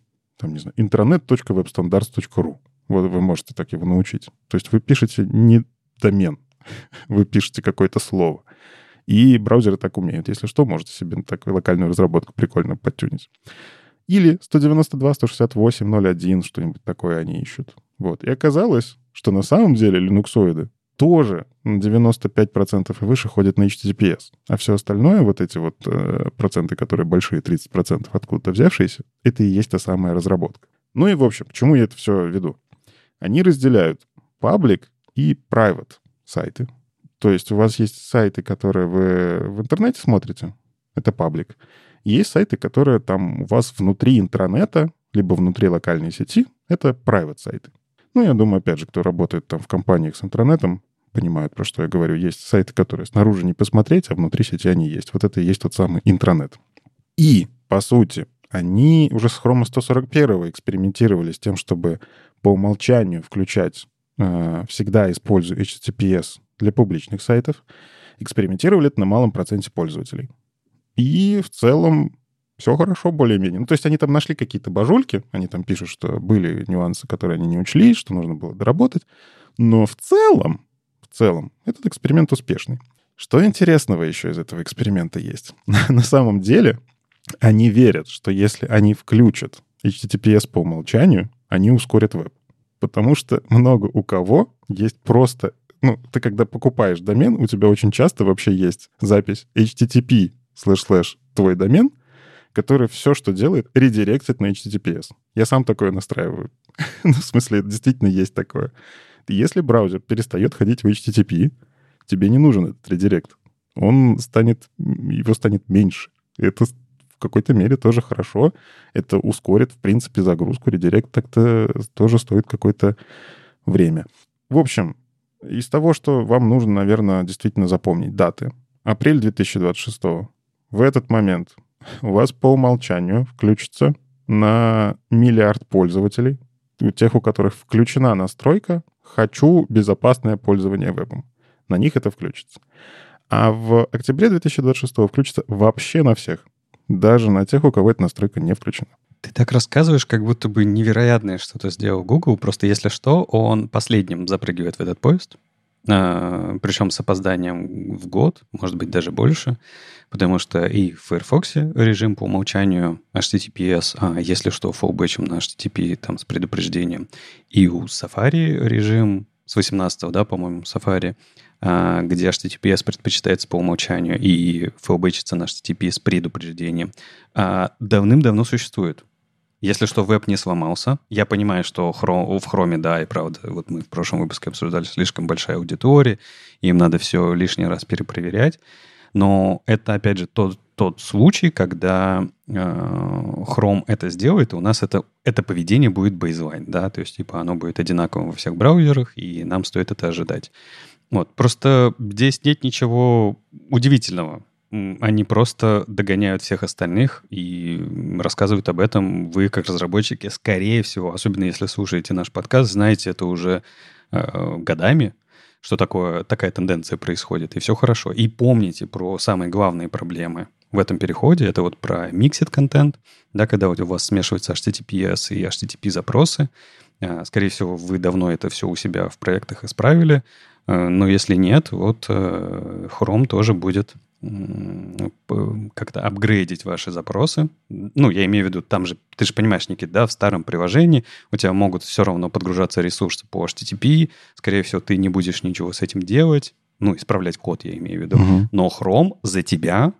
intranet.webstandards.ru. Вот вы можете так его научить. То есть вы пишете не домен, вы пишете какое-то слово. И браузеры так умеют. Если что, можете себе такую локальную разработку прикольно подтюнить. Или 192.168.0.1, что-нибудь такое они ищут. Вот. И оказалось, что на самом деле линуксоиды тоже на 95% и выше ходят на HTTPS. А все остальное, вот эти вот проценты, которые большие, 30% откуда-то взявшиеся, это и есть та самая разработка. И в общем, к чему я это все веду? Они разделяют public и private сайты. То есть у вас есть сайты, которые вы в интернете смотрите, это паблик. Есть сайты, которые там у вас внутри интранета, либо внутри локальной сети, это private сайты. Я думаю, опять же, кто работает там в компаниях с интранетом, понимают, про что я говорю. Есть сайты, которые снаружи не посмотреть, а внутри сети они есть. Вот это и есть тот самый интранет. И, по сути, они уже с Chrome 141 экспериментировали с тем, чтобы по умолчанию включать всегда используя HTTPS для публичных сайтов, экспериментировали это на малом проценте пользователей. И в целом все хорошо более-менее. То есть они там нашли какие-то божульки, они там пишут, что были нюансы, которые они не учли, что нужно было доработать. Но в целом этот эксперимент успешный. Что интересного еще из этого эксперимента есть? На самом деле они верят, что если они включат HTTPS по умолчанию, они ускорят веб. Потому что много у кого есть просто... ты когда покупаешь домен, у тебя очень часто вообще есть запись http / твой домен, который все, что делает, редиректит на HTTPS. Я сам такое настраиваю. В смысле, это действительно есть такое. Если браузер перестает ходить в HTTP, тебе не нужен этот редирект. Его станет меньше. Это в какой-то мере тоже хорошо. Это ускорит, в принципе, загрузку. Редирект так-то тоже стоит какое-то время. В общем, из того, что вам нужно, наверное, действительно запомнить даты. Апрель 2026. В этот момент у вас по умолчанию включится на 1 миллиард пользователей, у тех, у которых включена настройка «Хочу безопасное пользование вебом». На них это включится. А в октябре 2026 включится вообще на всех. Даже на тех, у кого эта настройка не включена. Ты так рассказываешь, как будто бы невероятное что-то сделал Google. Просто если что, он последним запрыгивает в этот поезд. Причем с опозданием в год, может быть, даже больше. Потому что и в Firefox режим по умолчанию HTTPS, а если что, фоллбэчем на HTTP там, с предупреждением. И у Safari режим с 18-го, да, по-моему, Safari, где HTTPS предпочитается по умолчанию и фоллбэчится на HTTP с предупреждением, давным-давно существует. Если что, веб не сломался. Я понимаю, что в Chrome, да, и правда, вот мы в прошлом выпуске обсуждали, слишком большая аудитория, им надо все лишний раз перепроверять. Но это, опять же, тот случай, когда Chrome это сделает, и у нас это поведение будет бейзлайн, да, то есть, типа, оно будет одинаковым во всех браузерах, и нам стоит это ожидать. Вот, просто здесь нет ничего удивительного. они просто догоняют всех остальных и рассказывают об этом. Вы, как разработчики, скорее всего, особенно если слушаете наш подкаст, знаете это уже годами, что такая тенденция происходит, и все хорошо. И помните про самые главные проблемы в этом переходе. Это вот про mixed контент, да, когда вот у вас смешиваются HTTPS и HTTP запросы. Скорее всего, вы давно это все у себя в проектах исправили. Но если нет, вот Chrome тоже будет как-то апгрейдить ваши запросы. Ну, я имею в виду, там же, ты же понимаешь, Никит, да, в старом приложении у тебя могут все равно подгружаться ресурсы по HTTP. Скорее всего, ты не будешь ничего с этим делать. Ну, исправлять код, я имею в виду. Но Chrome за тебя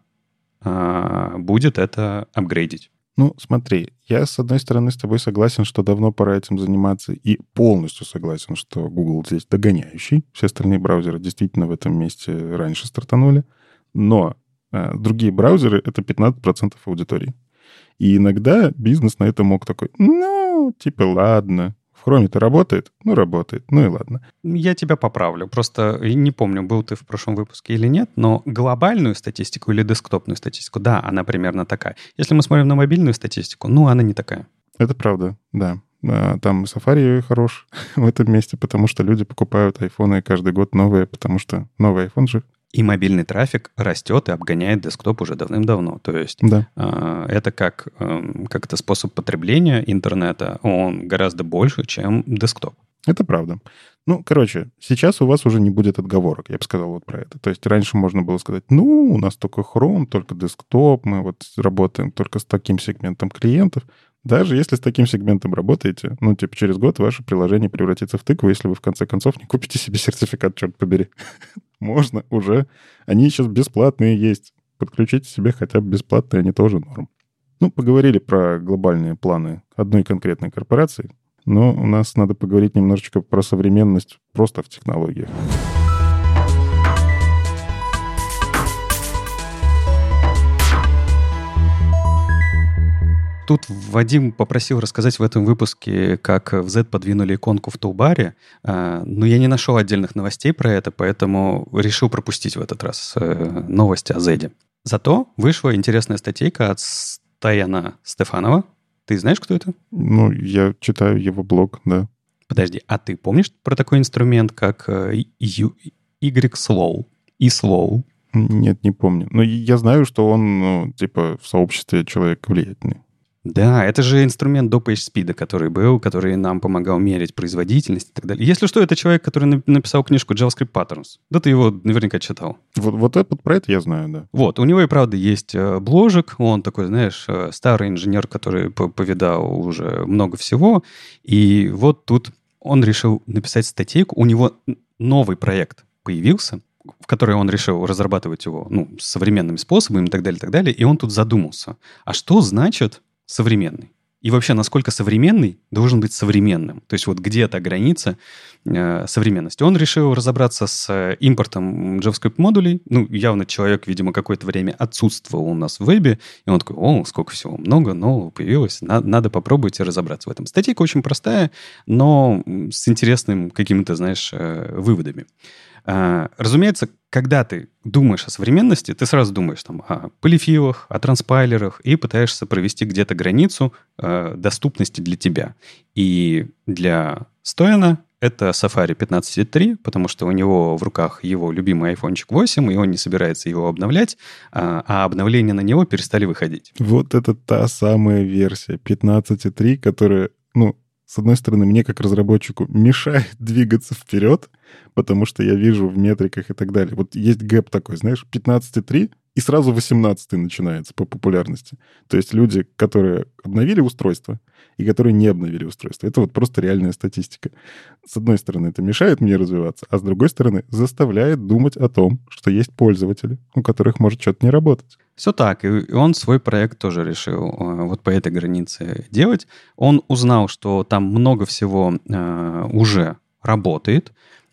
будет это апгрейдить. Ну, смотри, я, с одной стороны, с тобой согласен, что давно пора этим заниматься, и полностью согласен, что Google здесь догоняющий. Все остальные браузеры действительно в этом месте раньше стартанули. Но другие браузеры — это 15% аудитории. И иногда бизнес на это мог такой, ну, типа, ладно. В Chrome-то работает? Ну, работает. Ну и ладно. Я тебя поправлю. Просто не помню, был ты в прошлом выпуске или нет, но глобальную статистику или десктопную статистику, да, она примерно такая. Если мы смотрим на мобильную статистику, ну, она не такая. Это правда, да. Там Safari хорош в этом месте, потому что люди покупают айфоны каждый год новые, потому что новый iPhone же. И мобильный трафик растет и обгоняет десктоп уже давным-давно. То есть это как-то способ потребления интернета, он гораздо больше, чем десктоп. Это правда. Ну, короче, сейчас у вас уже не будет отговорок, я бы сказал вот про это. То есть раньше можно было сказать, ну, у нас только Chrome, только десктоп, мы вот работаем только с таким сегментом клиентов. Даже если с таким сегментом работаете, ну, типа через год ваше приложение превратится в тыкву, если вы в конце концов не купите себе сертификат, черт побери. Можно уже. Они сейчас бесплатные есть. Подключите себе хотя бы бесплатные, они тоже норм. Ну, поговорили про глобальные планы одной конкретной корпорации, но у нас надо поговорить немножечко про современность просто в технологиях. Тут Вадим попросил рассказать в этом выпуске, как в Z подвинули иконку в тулбаре, но я не нашел отдельных новостей про это, поэтому решил пропустить в этот раз новости о Z. Зато вышла интересная статейка от Стояна Стефанова. Ты знаешь, кто это? Ну, я читаю его блог, да. Подожди, а ты помнишь про такой инструмент, как Y-Slow? E-Slow? Нет, не помню. Но я знаю, что он, ну, типа, в сообществе человек влиятельный. Да, это же инструмент до PageSpeed, который был, который нам помогал мерить производительность и так далее. Если что, это человек, который написал книжку JavaScript Patterns. Да ты его наверняка читал. Вот про это я знаю, да. Вот, у него и правда есть бложик. Он такой, знаешь, старый инженер, который повидал уже много всего. И вот тут он решил написать статейку. У него новый проект появился, в который он решил разрабатывать его, ну, современными способами и так далее, и так далее. И он тут задумался. А что значит современный? И вообще, насколько современный должен быть современным? То есть вот где-то граница современности. Он решил разобраться с импортом JavaScript-модулей. Ну, явно человек, видимо, какое-то время отсутствовал у нас в вебе. И он такой, о, сколько всего, много нового появилось. Надо попробовать разобраться в этом. Статейка очень простая, но с интересными какими-то, знаешь, выводами. Разумеется, когда ты думаешь о современности, ты сразу думаешь там, о полифилах, о транспайлерах и пытаешься провести где-то границу доступности для тебя. И для Стояна это Safari 15.3, потому что у него в руках его любимый iPhone 8, и он не собирается его обновлять, а обновления на него перестали выходить. Вот это та самая версия 15.3, которая, ну, с одной стороны, мне как разработчику мешает двигаться вперед, потому что я вижу в метриках и так далее. Вот есть гэп такой, знаешь, 15.3, и сразу 18 начинается по популярности. То есть люди, которые обновили устройство и которые не обновили устройство. Это вот просто реальная статистика. С одной стороны, это мешает мне развиваться, а с другой стороны, заставляет думать о том, что есть пользователи, у которых может что-то не работать. Все так, и он свой проект тоже решил вот по этой границе делать. Он узнал, что там много всего уже работает,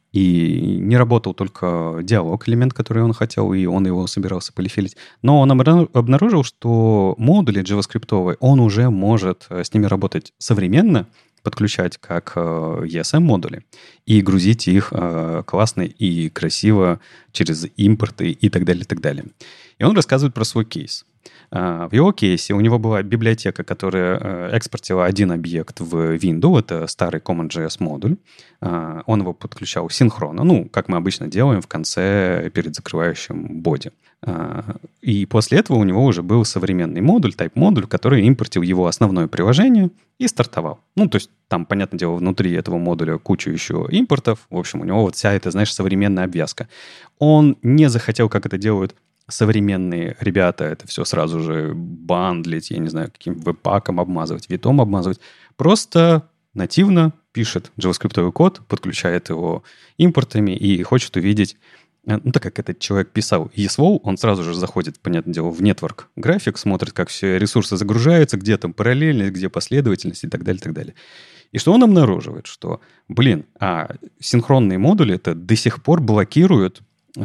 и не работал только диалог, элемент, который он хотел, и он его собирался полифилить. Но он обнаружил, что модули JavaScript он уже может с ними работать современно, подключать как ESM-модули и грузить их классно и красиво через импорты и так далее, и так далее. И он рассказывает про свой кейс. В его кейсе у него была библиотека, которая экспортила один объект в Windows, это старый CommonJS модуль. Он его подключал синхронно, как мы обычно делаем в конце перед закрывающим боди. И после этого у него уже был современный модуль, type-модуль, который импортил его основное приложение и стартовал. То есть там, понятное дело, внутри этого модуля кучу еще импортов. В общем, у него вот вся эта, современная обвязка. Он не захотел, как это делают современные ребята, это все сразу же бандлить, я не знаю, каким веб-паком обмазывать, витом обмазывать. Просто нативно пишет JavaScript код, подключает его импортами и хочет увидеть, так как этот человек писал ESWOW, он сразу же заходит, понятное дело, в Network график, смотрит, как все ресурсы загружаются, где там параллельность, где последовательность и так далее, и так далее. И что он обнаруживает? Что, синхронные модули это до сих пор блокируют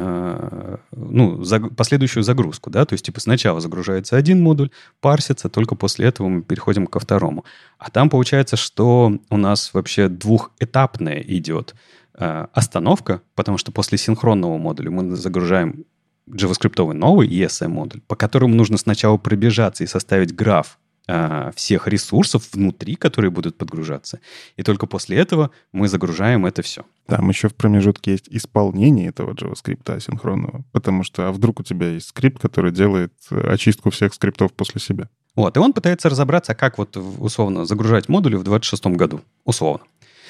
последующую загрузку, да, то есть, сначала загружается один модуль, парсится, только после этого мы переходим ко второму. А там получается, что у нас вообще двухэтапная идет остановка, потому что после синхронного модуля мы загружаем JavaScript новый ESM-модуль, по которому нужно сначала пробежаться и составить граф всех ресурсов внутри, которые будут подгружаться. И только после этого мы загружаем это все. Там еще в промежутке есть исполнение этого JavaScript асинхронного, потому что вдруг у тебя есть скрипт, который делает очистку всех скриптов после себя. И он пытается разобраться, как условно загружать модули в 26-м году. Условно.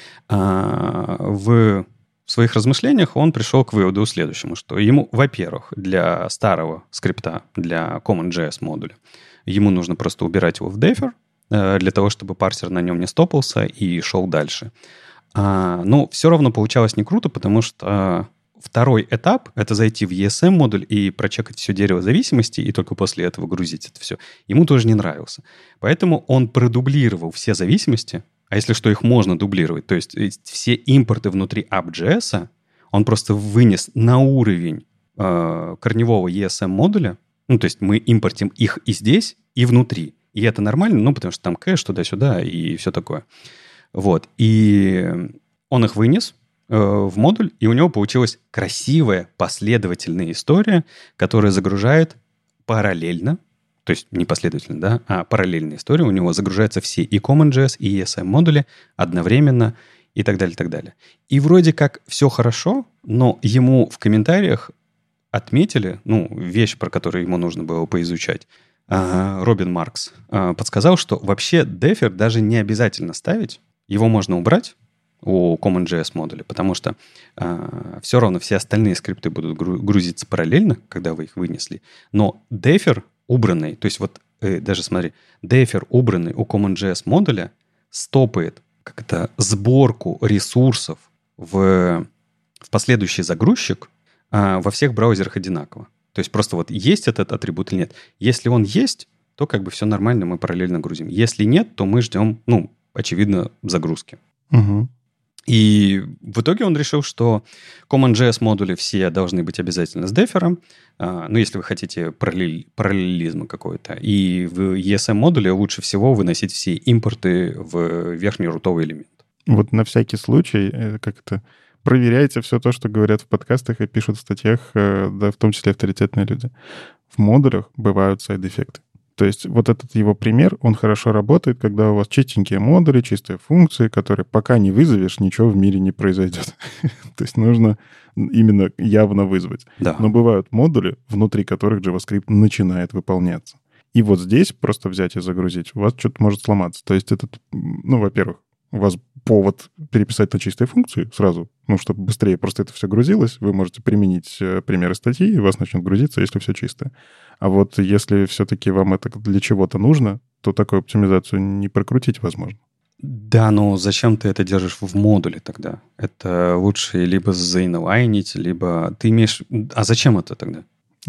В своих размышлениях он пришел к выводу следующему, что ему, во-первых, для старого скрипта, для CommonJS модуля, ему нужно просто убирать его в Defer, для того, чтобы парсер на нем не стопался и шел дальше. Но все равно получалось не круто, потому что второй этап — это зайти в ESM-модуль и прочекать все дерево зависимостей, и только после этого грузить это все. Ему тоже не нравился. Поэтому он продублировал все зависимости, а если что, их можно дублировать. То есть все импорты внутри app.js он просто вынес на уровень корневого ESM-модуля. То есть мы импортим их и здесь, и внутри. И это нормально, потому что там кэш туда-сюда и все такое. И он их вынес в модуль, и у него получилась красивая последовательная история, которая загружает параллельно, то есть не последовательно, да, а параллельная история. У него загружаются все и CommonJS, и ESM модули одновременно и так далее, и так далее. И вроде как все хорошо, но ему в комментариях отметили, вещь, про которую ему нужно было поизучать, Робин Маркс подсказал, что вообще Defer даже не обязательно ставить, его можно убрать у CommonJS модуля, потому что все равно все остальные скрипты будут грузиться параллельно, когда вы их вынесли, но Defer убранный, то есть даже смотри, Defer убранный у CommonJS модуля стопает сборку ресурсов в последующий загрузчик во всех браузерах одинаково. То есть просто есть этот атрибут или нет. Если он есть, то все нормально, мы параллельно грузим. Если нет, то мы ждем, очевидно, загрузки. Угу. И в итоге он решил, что CommonJS модули все должны быть обязательно с Defer, если вы хотите параллелизма какой-то. И в ESM модуле лучше всего выносить все импорты в верхний рутовый элемент. На всякий случай, проверяйте все то, что говорят в подкастах и пишут в статьях, да, в том числе авторитетные люди. В модулях бывают сайд-эффекты. То есть этот его пример, он хорошо работает, когда у вас чистенькие модули, чистые функции, которые пока не вызовешь, ничего в мире не произойдет. То есть нужно именно явно вызвать. Да. Но бывают модули, внутри которых JavaScript начинает выполняться. И здесь просто взять и загрузить, у вас что-то может сломаться. То есть во-первых, у вас повод переписать на чистые функции сразу, чтобы быстрее просто это все грузилось. Вы можете применить примеры статьи, и у вас начнет грузиться, если все чистое. А если все-таки вам это для чего-то нужно, то такую оптимизацию не прокрутить возможно. Да, но зачем ты это держишь в модуле тогда? Это лучше либо заинлайнить, либо ты имеешь... А зачем это тогда?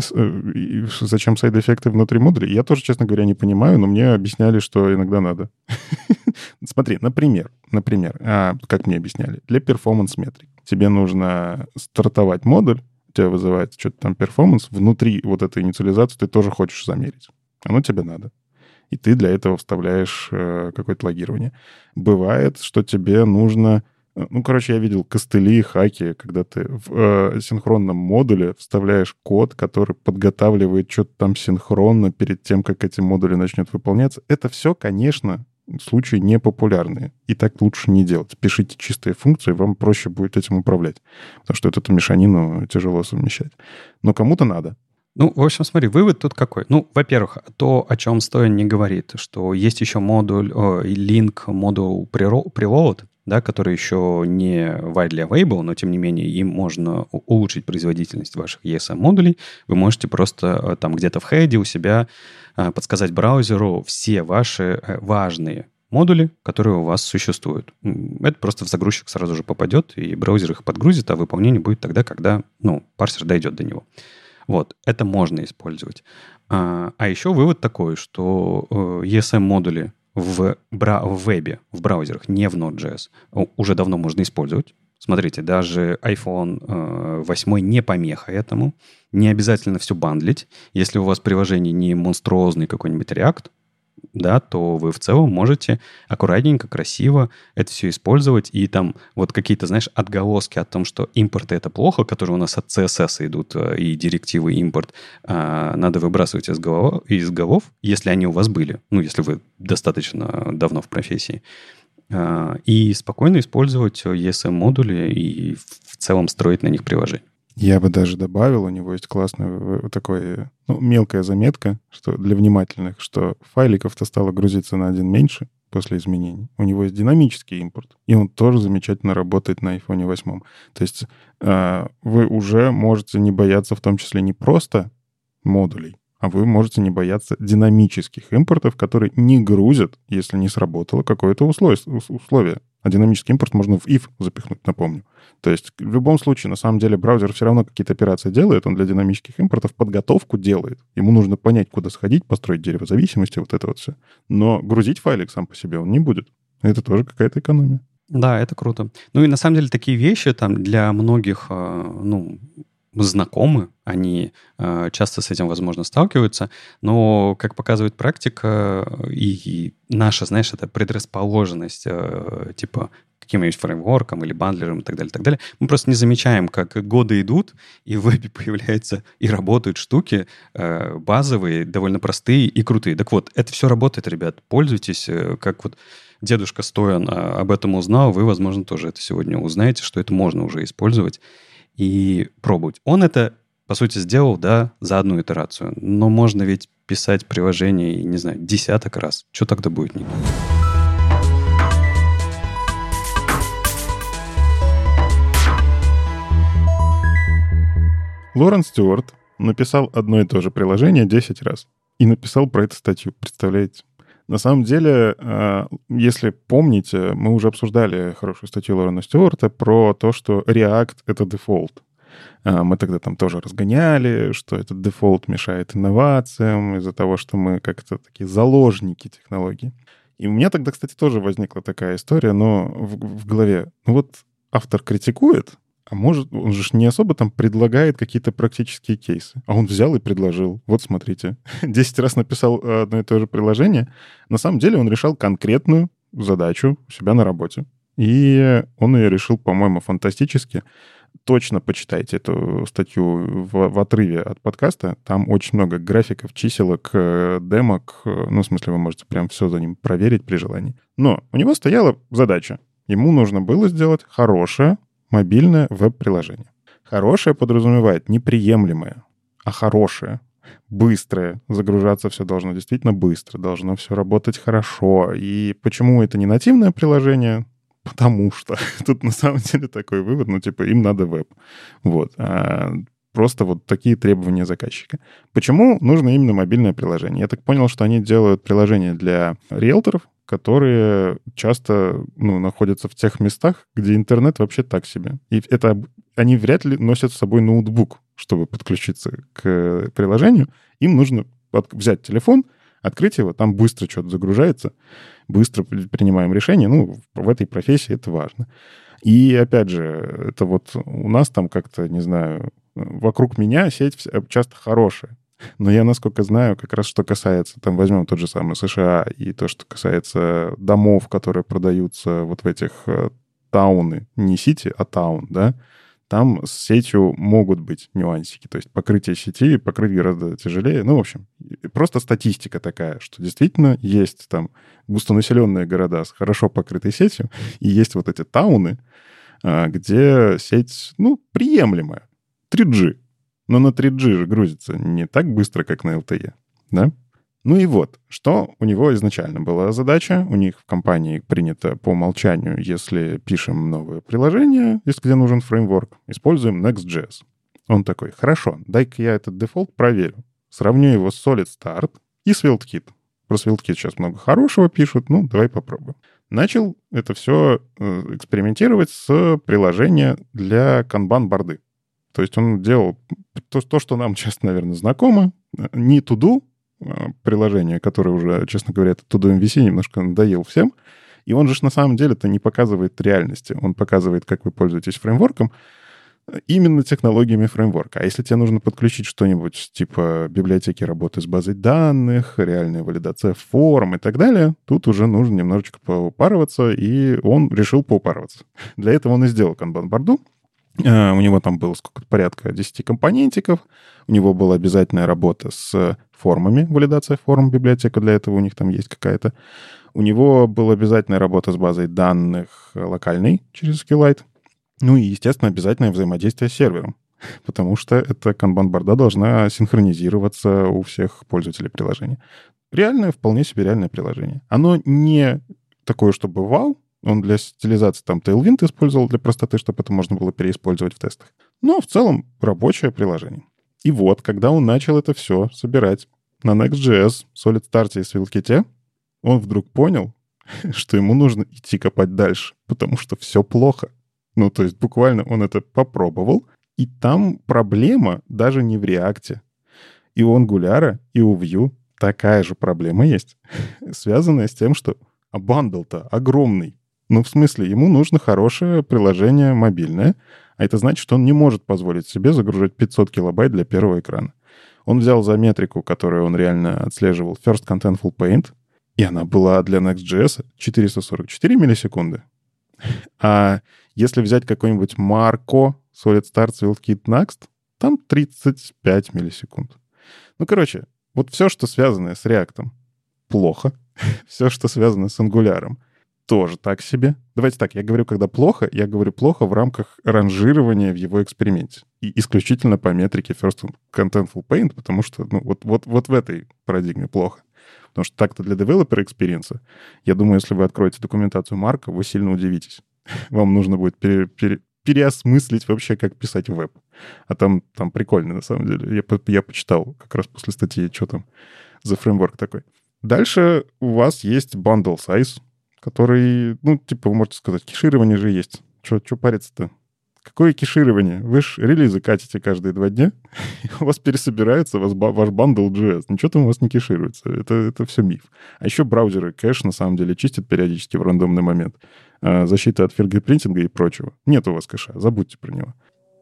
Зачем сайд-эффекты внутри модуля? Я тоже, честно говоря, не понимаю, но мне объясняли, что иногда надо. Смотри, например, как мне объясняли, для перформанс-метрик тебе нужно стартовать модуль, у тебя вызывает что-то там перформанс, внутри этой инициализации ты тоже хочешь замерить. Оно тебе надо. и ты для этого вставляешь какое-то логирование. Бывает, что тебе нужно... я видел костыли, хаки, когда ты в синхронном модуле вставляешь код, который подготавливает что-то там синхронно перед тем, как эти модули начнут выполняться. Это все, конечно, случаи непопулярные. И так лучше не делать. Пишите чистые функции, вам проще будет этим управлять. Потому что эту мешанину тяжело совмещать. Но кому-то надо. Ну, в общем, смотри, вывод тут какой. Ну, во-первых, то, о чем Стоян не говорит, что есть еще модуль, link модуль preload, да, который еще не widely available, но, тем не менее, им можно улучшить производительность ваших ESM-модулей. Вы можете просто там где-то в хеде у себя подсказать браузеру все ваши важные модули, которые у вас существуют. Это просто в загрузчик сразу же попадет, и браузер их подгрузит, а выполнение будет тогда, когда, парсер дойдет до него. Вот, это можно использовать. А еще вывод такой, что ESM-модули в вебе, в браузерах, не в Node.js, уже давно можно использовать. Смотрите, даже iPhone 8 не помеха этому. Не обязательно все бандлить. Если у вас приложение не монструозный какой-нибудь React, да, то вы в целом можете аккуратненько, красиво это все использовать. И там вот какие-то, знаешь, отголоски о том, что импорты — это плохо, которые у нас от CSS идут, и директивы импорт, надо выбрасывать из голов, если они у вас были. Если вы достаточно давно в профессии. И спокойно использовать ESM-модули и в целом строить на них приложение. Я бы даже добавил, у него есть классная такая мелкая заметка, что для внимательных, что файликов-то стало грузиться на один меньше после изменений. У него есть динамический импорт, и он тоже замечательно работает на iPhone 8. То есть вы уже можете не бояться в том числе не просто модулей, а вы можете не бояться динамических импортов, которые не грузят, если не сработало какое-то условие. А динамический импорт можно в if запихнуть, напомню. То есть в любом случае, на самом деле, браузер все равно какие-то операции делает, он для динамических импортов подготовку делает. Ему нужно понять, куда сходить, построить дерево зависимости, вот это вот все. Но грузить файлик сам по себе он не будет. Это тоже какая-то экономия. Да, это круто. И на самом деле такие вещи там для многих, знакомы, они часто с этим, возможно, сталкиваются, но, как показывает практика, и наша, знаешь, это предрасположенность, типа, каким-нибудь фреймворком или бандлером и так далее, мы просто не замечаем, как годы идут, и в вебе появляются и работают штуки базовые, довольно простые и крутые. Так вот, это все работает, ребят, пользуйтесь, как вот дедушка Стоян об этом узнал, вы, возможно, тоже это сегодня узнаете, что это можно уже использовать и пробовать. Он это, по сути, сделал, да, за одну итерацию. Но можно ведь писать приложение, не знаю, десяток раз. Что тогда будет не так? Лорен Стюарт написал одно и то же приложение 10 раз. И написал про это статью, представляете? На самом деле, если помните, мы уже обсуждали хорошую статью Лорена Стюарта про то, что React — это дефолт. Мы тогда там тоже разгоняли, что этот дефолт мешает инновациям из-за того, что мы как-то такие заложники технологий. И у меня тогда, кстати, тоже возникла такая история, но в голове. Автор критикует, а может, он же не особо там предлагает какие-то практические кейсы. А он взял и предложил. Вот смотрите. 10 раз написал одно и то же приложение. На самом деле он решал конкретную задачу у себя на работе. И он ее решил, по-моему, фантастически. Точно почитайте эту статью в отрыве от подкаста. Там очень много графиков, чиселок, демок. В смысле, вы можете прям все за ним проверить при желании. Но у него стояла задача. Ему нужно было сделать хорошее мобильное веб-приложение. Хорошее подразумевает неприемлемое, а хорошее, быстрое. Загружаться все должно действительно быстро, должно все работать хорошо. И почему это не нативное приложение? Потому что тут на самом деле такой вывод, им надо веб. Просто вот такие требования заказчика. Почему нужно именно мобильное приложение? Я так понял, что они делают приложение для риэлторов, которые часто находятся в тех местах, где интернет вообще так себе. И они вряд ли носят с собой ноутбук, чтобы подключиться к приложению. Им нужно взять телефон, открыть его, там быстро что-то загружается, быстро принимаем решение. В этой профессии это важно. И, опять же, это у нас там как-то, не знаю, вокруг меня сеть часто хорошая. Но я, насколько знаю, как раз что касается, там возьмем тот же самый США и то, что касается домов, которые продаются вот в этих тауны, не сити, а таун, да, там с сетью могут быть нюансики. То есть покрытие сети покрыть гораздо тяжелее. Ну, в общем, просто статистика такая, что действительно есть там густонаселенные города с хорошо покрытой сетью, и есть вот эти тауны, где сеть, ну, приемлемая. 3G. Но на 3G же грузится не так быстро, как на LTE, да? Ну и вот, что у него изначально была задача. У них в компании принято по умолчанию, если пишем новое приложение, если где нужен фреймворк, используем Next.js. Он такой, хорошо, дай-ка я этот дефолт проверю. Сравню его с Solid Start и с WildKit. Про WildKit сейчас много хорошего пишут, ну, давай попробуем. Начал это все экспериментировать с приложения для канбан-борды. То есть он делал то, что нам часто, наверное, знакомо, не to-do, приложение, которое уже, честно говоря, это To-Do MVC немножко надоел всем. И он же на самом деле-то не показывает реальности. Он показывает, как вы пользуетесь фреймворком, именно технологиями фреймворка. А если тебе нужно подключить что-нибудь типа библиотеки работы с базой данных, реальная валидация форм и так далее, тут уже нужно немножечко поупарываться, и он решил поупарываться. Для этого он и сделал канбан-борду. У него там было порядка 10 компонентиков. У него была обязательная работа с формами, валидация форм, библиотека для этого у них там есть какая-то. У него была обязательная работа с базой данных локальной через SQLite. Ну и, естественно, обязательное взаимодействие с сервером, потому что эта канбан-борда должна синхронизироваться у всех пользователей приложения. Реальное, вполне себе реальное приложение. Оно не такое, чтобы вау. Он для стилизации там Tailwind использовал для простоты, чтобы это можно было переиспользовать в тестах. Но в целом рабочее приложение. И вот, когда он начал это все собирать на Next.js, Solid Start и WildKit, он вдруг понял, что ему нужно идти копать дальше, потому что все плохо. Ну, то есть буквально он это попробовал, и там проблема даже не в React. И у Angular, и у Vue такая же проблема есть, связанная с тем, что бандл-то огромный. Ну, в смысле, ему нужно хорошее приложение мобильное, а это значит, что он не может позволить себе загружать 500 килобайт для первого экрана. Он взял за метрику, которую он реально отслеживал, First Contentful Paint, и она была для Next.js 444 миллисекунды. А если взять какой-нибудь Marco, Solid Start, WildKit Next, там 35 миллисекунд. Ну, короче, вот все, что связано с React, плохо. Все, что связано с Angular, тоже так себе. Давайте так, я говорю, когда плохо, я говорю плохо в рамках ранжирования в его эксперименте. И исключительно по метрике First Contentful Paint, потому что ну, вот в этой парадигме плохо. Потому что так-то для developer experience, я думаю, если вы откроете документацию Марка, вы сильно удивитесь. Вам нужно будет переосмыслить вообще, как писать веб. А там прикольно, на самом деле. Я почитал как раз после статьи, что там за фреймворк такой. Дальше у вас есть bundle size, который, ну, типа, вы можете сказать, кеширование же есть. Что париться-то? Какое кеширование? Вы же релизы катите каждые 2 дня, и у вас пересобирается ваш bundle.js. Ничего там у вас не кешируется. Это все миф. А еще браузеры кэш, на самом деле, чистят периодически в рандомный момент. Защита от фингерпринтинга и прочего. Нет у вас кэша, забудьте про него.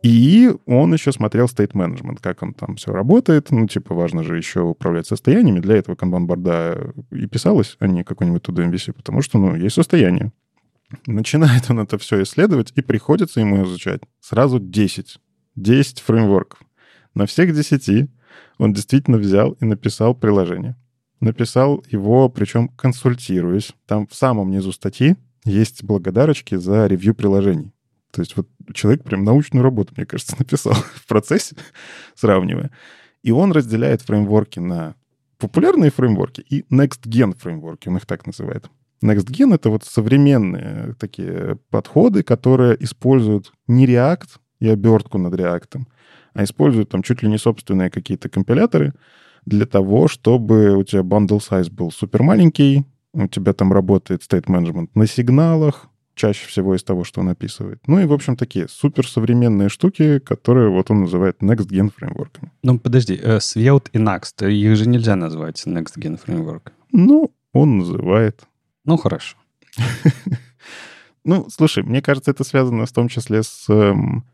И он еще смотрел state management, как он там все работает. Ну, типа, важно же еще управлять состояниями. Для этого канбан-борда и писалось, а не какой-нибудь To-Do MVC, потому что, ну, есть состояние. Начинает он это все исследовать, и приходится ему изучать сразу 10 фреймворков. На всех 10 он действительно взял и написал приложение. Написал его, причем консультируясь. Там в самом низу статьи есть благодарочки за ревью приложений. То есть вот человек прям научную работу, мне кажется, написал в процессе, сравнивая. И он разделяет фреймворки на популярные фреймворки и next-gen фреймворки, он их так называет. Next-gen — это вот современные такие подходы, которые используют не React и обертку над React, а используют там чуть ли не собственные какие-то компиляторы для того, чтобы у тебя bundle size был супер маленький, у тебя там работает state management на сигналах, чаще всего из того, что он описывает. Ну и, в общем, такие суперсовременные штуки, которые вот он называет next-gen фреймворками. Ну, подожди, Svelte и Next, их же нельзя назвать next-gen фреймворк. Ну, он называет. Ну, хорошо. Ну, слушай, мне кажется, это связано в том числе с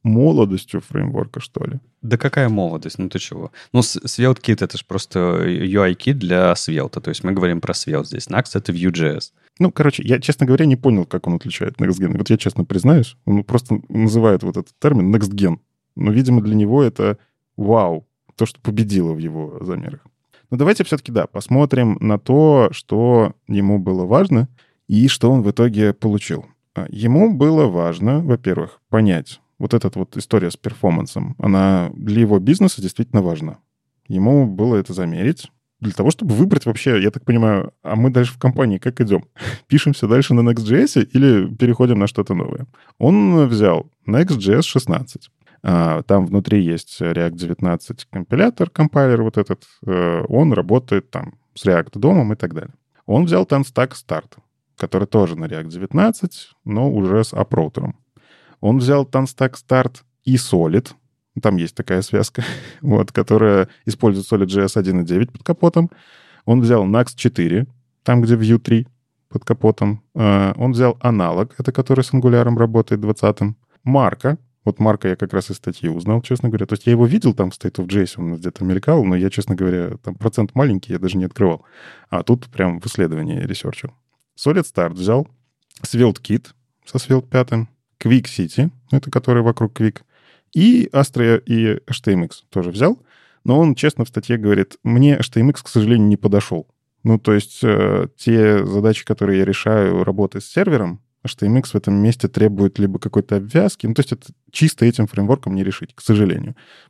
молодостью фреймворка, что ли. Да какая молодость? Ну ты чего? Ну, SvelteKit — это же просто UI-кит для Svelte. То есть мы говорим про Svelte здесь. Next — это Vue.js. Ну, короче, я, честно говоря, не понял, как он отличает NextGen. Вот я честно признаюсь, он просто называет вот этот термин NextGen. Но, видимо, для него это вау, то, что победило в его замерах. Но давайте все-таки, да, посмотрим на то, что ему было важно и что он в итоге получил. Ему было важно, во-первых, понять, вот эта вот история с перформансом, она для его бизнеса действительно важна. Ему было это замерить для того, чтобы выбрать вообще, я так понимаю, а мы дальше в компании как идем? Пишемся дальше на Next.js или переходим на что-то новое? Он взял Next.js 16. Там внутри есть React 19 компилятор, компайлер вот этот. Он работает там с React домом и так далее. Он взял TanStack Start, который тоже на React 19, но уже с апроутером. Он взял TanStack Start и Solid. Там есть такая связка, вот, которая использует Solid.js 1.9 под капотом. Он взял Next 4, там, где Vue 3 под капотом. Он взял аналог, это который с Angular работает 20-м. Марка. Вот Марка я как раз из статьи узнал, честно говоря. То есть я его видел там в State of JS, он где-то мелькал, но я, честно говоря, там процент маленький, я даже не открывал. А тут прям в исследовании ресерчил. Solid Start взял. SvelteKit со Svelte 5. Quick City, это который вокруг Quick. И Astra и HTMX тоже взял. Но он честно в статье говорит, мне HTMX, к сожалению, не подошел. Ну, то есть те задачи, которые я решаю, работая с сервером, HTMX в этом месте требует либо какой-то обвязки. Ну, то есть это чисто этим фреймворком не решить, к сожалению.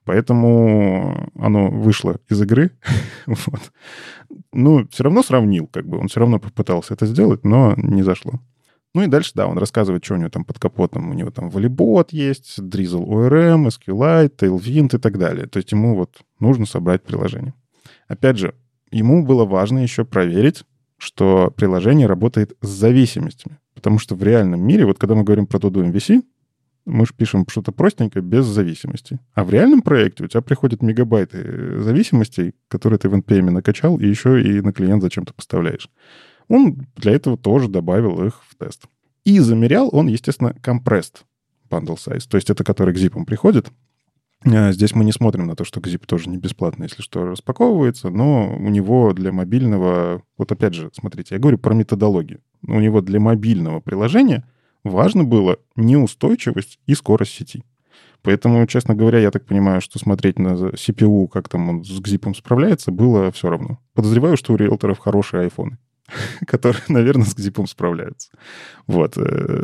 Поэтому оно вышло из игры. Вот. Ну, все равно сравнил, как бы. Он все равно попытался это сделать, но не зашло. Ну и дальше, да, он рассказывает, что у него там под капотом. У него там Volleybot есть, Drizzle ORM, SQLite, Tailwind и так далее. То есть ему вот нужно собрать приложение. Опять же, ему было важно еще проверить, что приложение работает с зависимостями. Потому что в реальном мире, вот когда мы говорим про To-Do MVC, мы же пишем что-то простенькое без зависимостей. А в реальном проекте у тебя приходят мегабайты зависимостей, которые ты в NPM накачал, и еще и на клиент зачем-то поставляешь. Он для этого тоже добавил их в тест. И замерял он, естественно, compressed bundle size. То есть это который к зипам приходит. Здесь мы не смотрим на то, что GZIP тоже не бесплатно, если что, распаковывается, но у него для мобильного... Вот опять же, смотрите, я говорю про методологию. У него для мобильного приложения важно было неустойчивость и скорость сети. Поэтому, честно говоря, я так понимаю, что смотреть на CPU, как там он с GZIP справляется, было все равно. Подозреваю, что у риэлторов хорошие айфоны, которые, наверное, с GZIP справляются. Вот.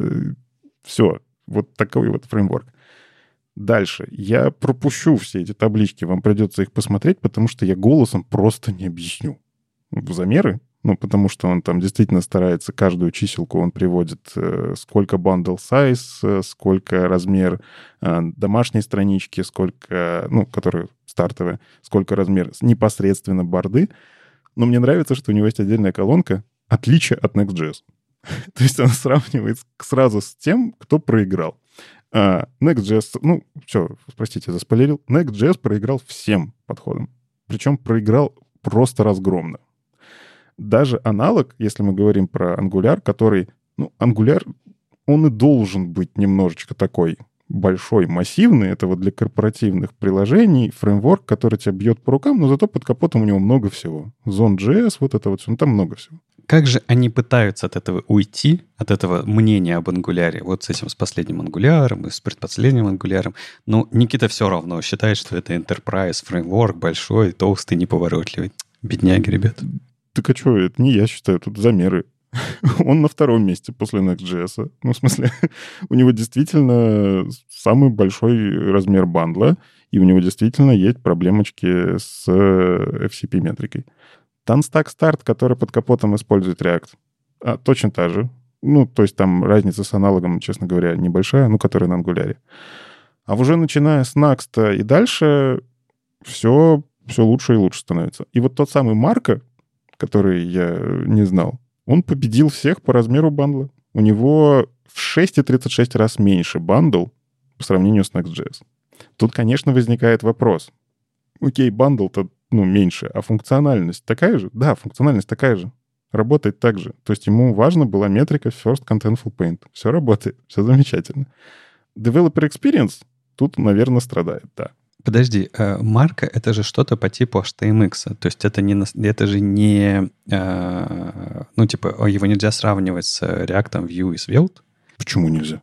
Все. Вот такой вот фреймворк. Дальше. Я пропущу все эти таблички, вам придется их посмотреть, потому что я голосом просто не объясню. Замеры, ну, потому что он там действительно старается, каждую чиселку он приводит, сколько bundle size, сколько размер домашней странички, сколько, ну, которая стартовая, сколько размер непосредственно борды. Но мне нравится, что у него есть отдельная колонка «Отличие от Next.js». То есть он сравнивает сразу с тем, кто проиграл. Next.js, ну, все, простите, заспойлерил. Next.js проиграл всем подходам. Причем проиграл просто разгромно. Даже аналог, если мы говорим про Angular, который... Ну, Angular, он и должен быть немножечко такой большой, массивный. Это вот для корпоративных приложений фреймворк, который тебя бьет по рукам, но зато под капотом у него много всего. Zone.js, вот это вот все, ну, там много всего. Как же они пытаются от этого уйти, от этого мнения об ангуляре, вот с этим, с последним ангуляром, с предпоследним ангуляром. Но Никита все равно считает, что это enterprise фреймворк большой, толстый, неповоротливый. Бедняги, ребята. Так а что, это не я считаю, тут замеры. Он на втором месте после Next.js. Ну, в смысле, у него действительно самый большой размер бандла, и у него действительно есть проблемочки с FCP-метрикой. TanStack Start, который под капотом использует React, точно та же. Ну, то есть там разница с аналогом, честно говоря, небольшая, ну, который на Angular. А уже начиная с Next и дальше все лучше и лучше становится. И вот тот самый Марко, который я не знал, он победил всех по размеру бандла. У него в 6,36 раз меньше бандл по сравнению с Next.js. Тут, конечно, возникает вопрос. Окей, бандл-то меньше, а функциональность такая же? Да, функциональность такая же. Работает так же. То есть ему важна была метрика First Contentful Paint. Все работает, все замечательно. Developer Experience тут, наверное, страдает, да. Подожди, марка — это же что-то по типу HTMX. То есть это же не... его нельзя сравнивать с React, Vue и Svelte. Почему нельзя?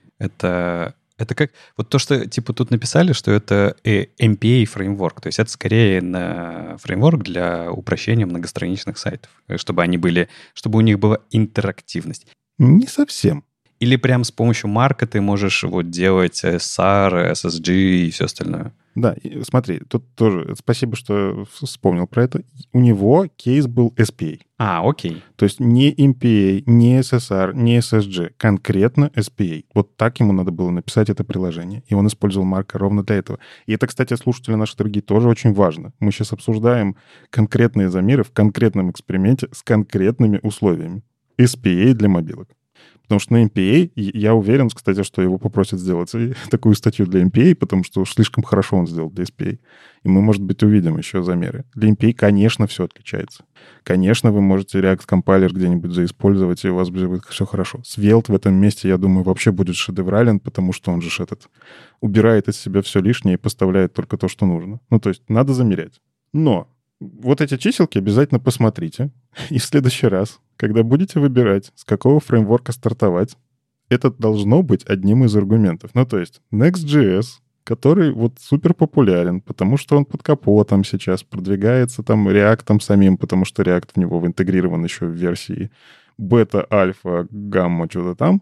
Это как... Вот то, что типа тут написали, что это MPA фреймворк. То есть это скорее фреймворк для упрощения многостраничных сайтов. Чтобы у них была интерактивность. Не совсем. Или прям с помощью марка ты можешь делать SR, SSG и все остальное? Да, смотри, тут тоже спасибо, что вспомнил про это. У него кейс был SPA. Окей. То есть не MPA, не SSR, не SSG, конкретно SPA. Вот так ему надо было написать это приложение. И он использовал марка ровно для этого. И это, кстати, слушатели наши дорогие, тоже очень важно. Мы сейчас обсуждаем конкретные замеры в конкретном эксперименте с конкретными условиями. SPA для мобилок. Потому что на MPA, я уверен, кстати, что его попросят сделать такую статью для MPA, потому что уж слишком хорошо он сделал для SPA. И мы, может быть, увидим еще замеры. Для MPA, конечно, все отличается. Конечно, вы можете React-компайлер где-нибудь заиспользовать, и у вас будет все хорошо. Svelte в этом месте, я думаю, вообще будет шедеврален, потому что он же убирает из себя все лишнее и поставляет только то, что нужно. Ну, то есть надо замерять. Но вот эти чиселки обязательно посмотрите. И в следующий раз, когда будете выбирать, с какого фреймворка стартовать, это должно быть одним из аргументов. Ну, то есть Next.js, который супер популярен, потому что он под капотом сейчас, продвигается там React самим, потому что React в него интегрирован еще в версии бета, альфа, гамма, что-то там.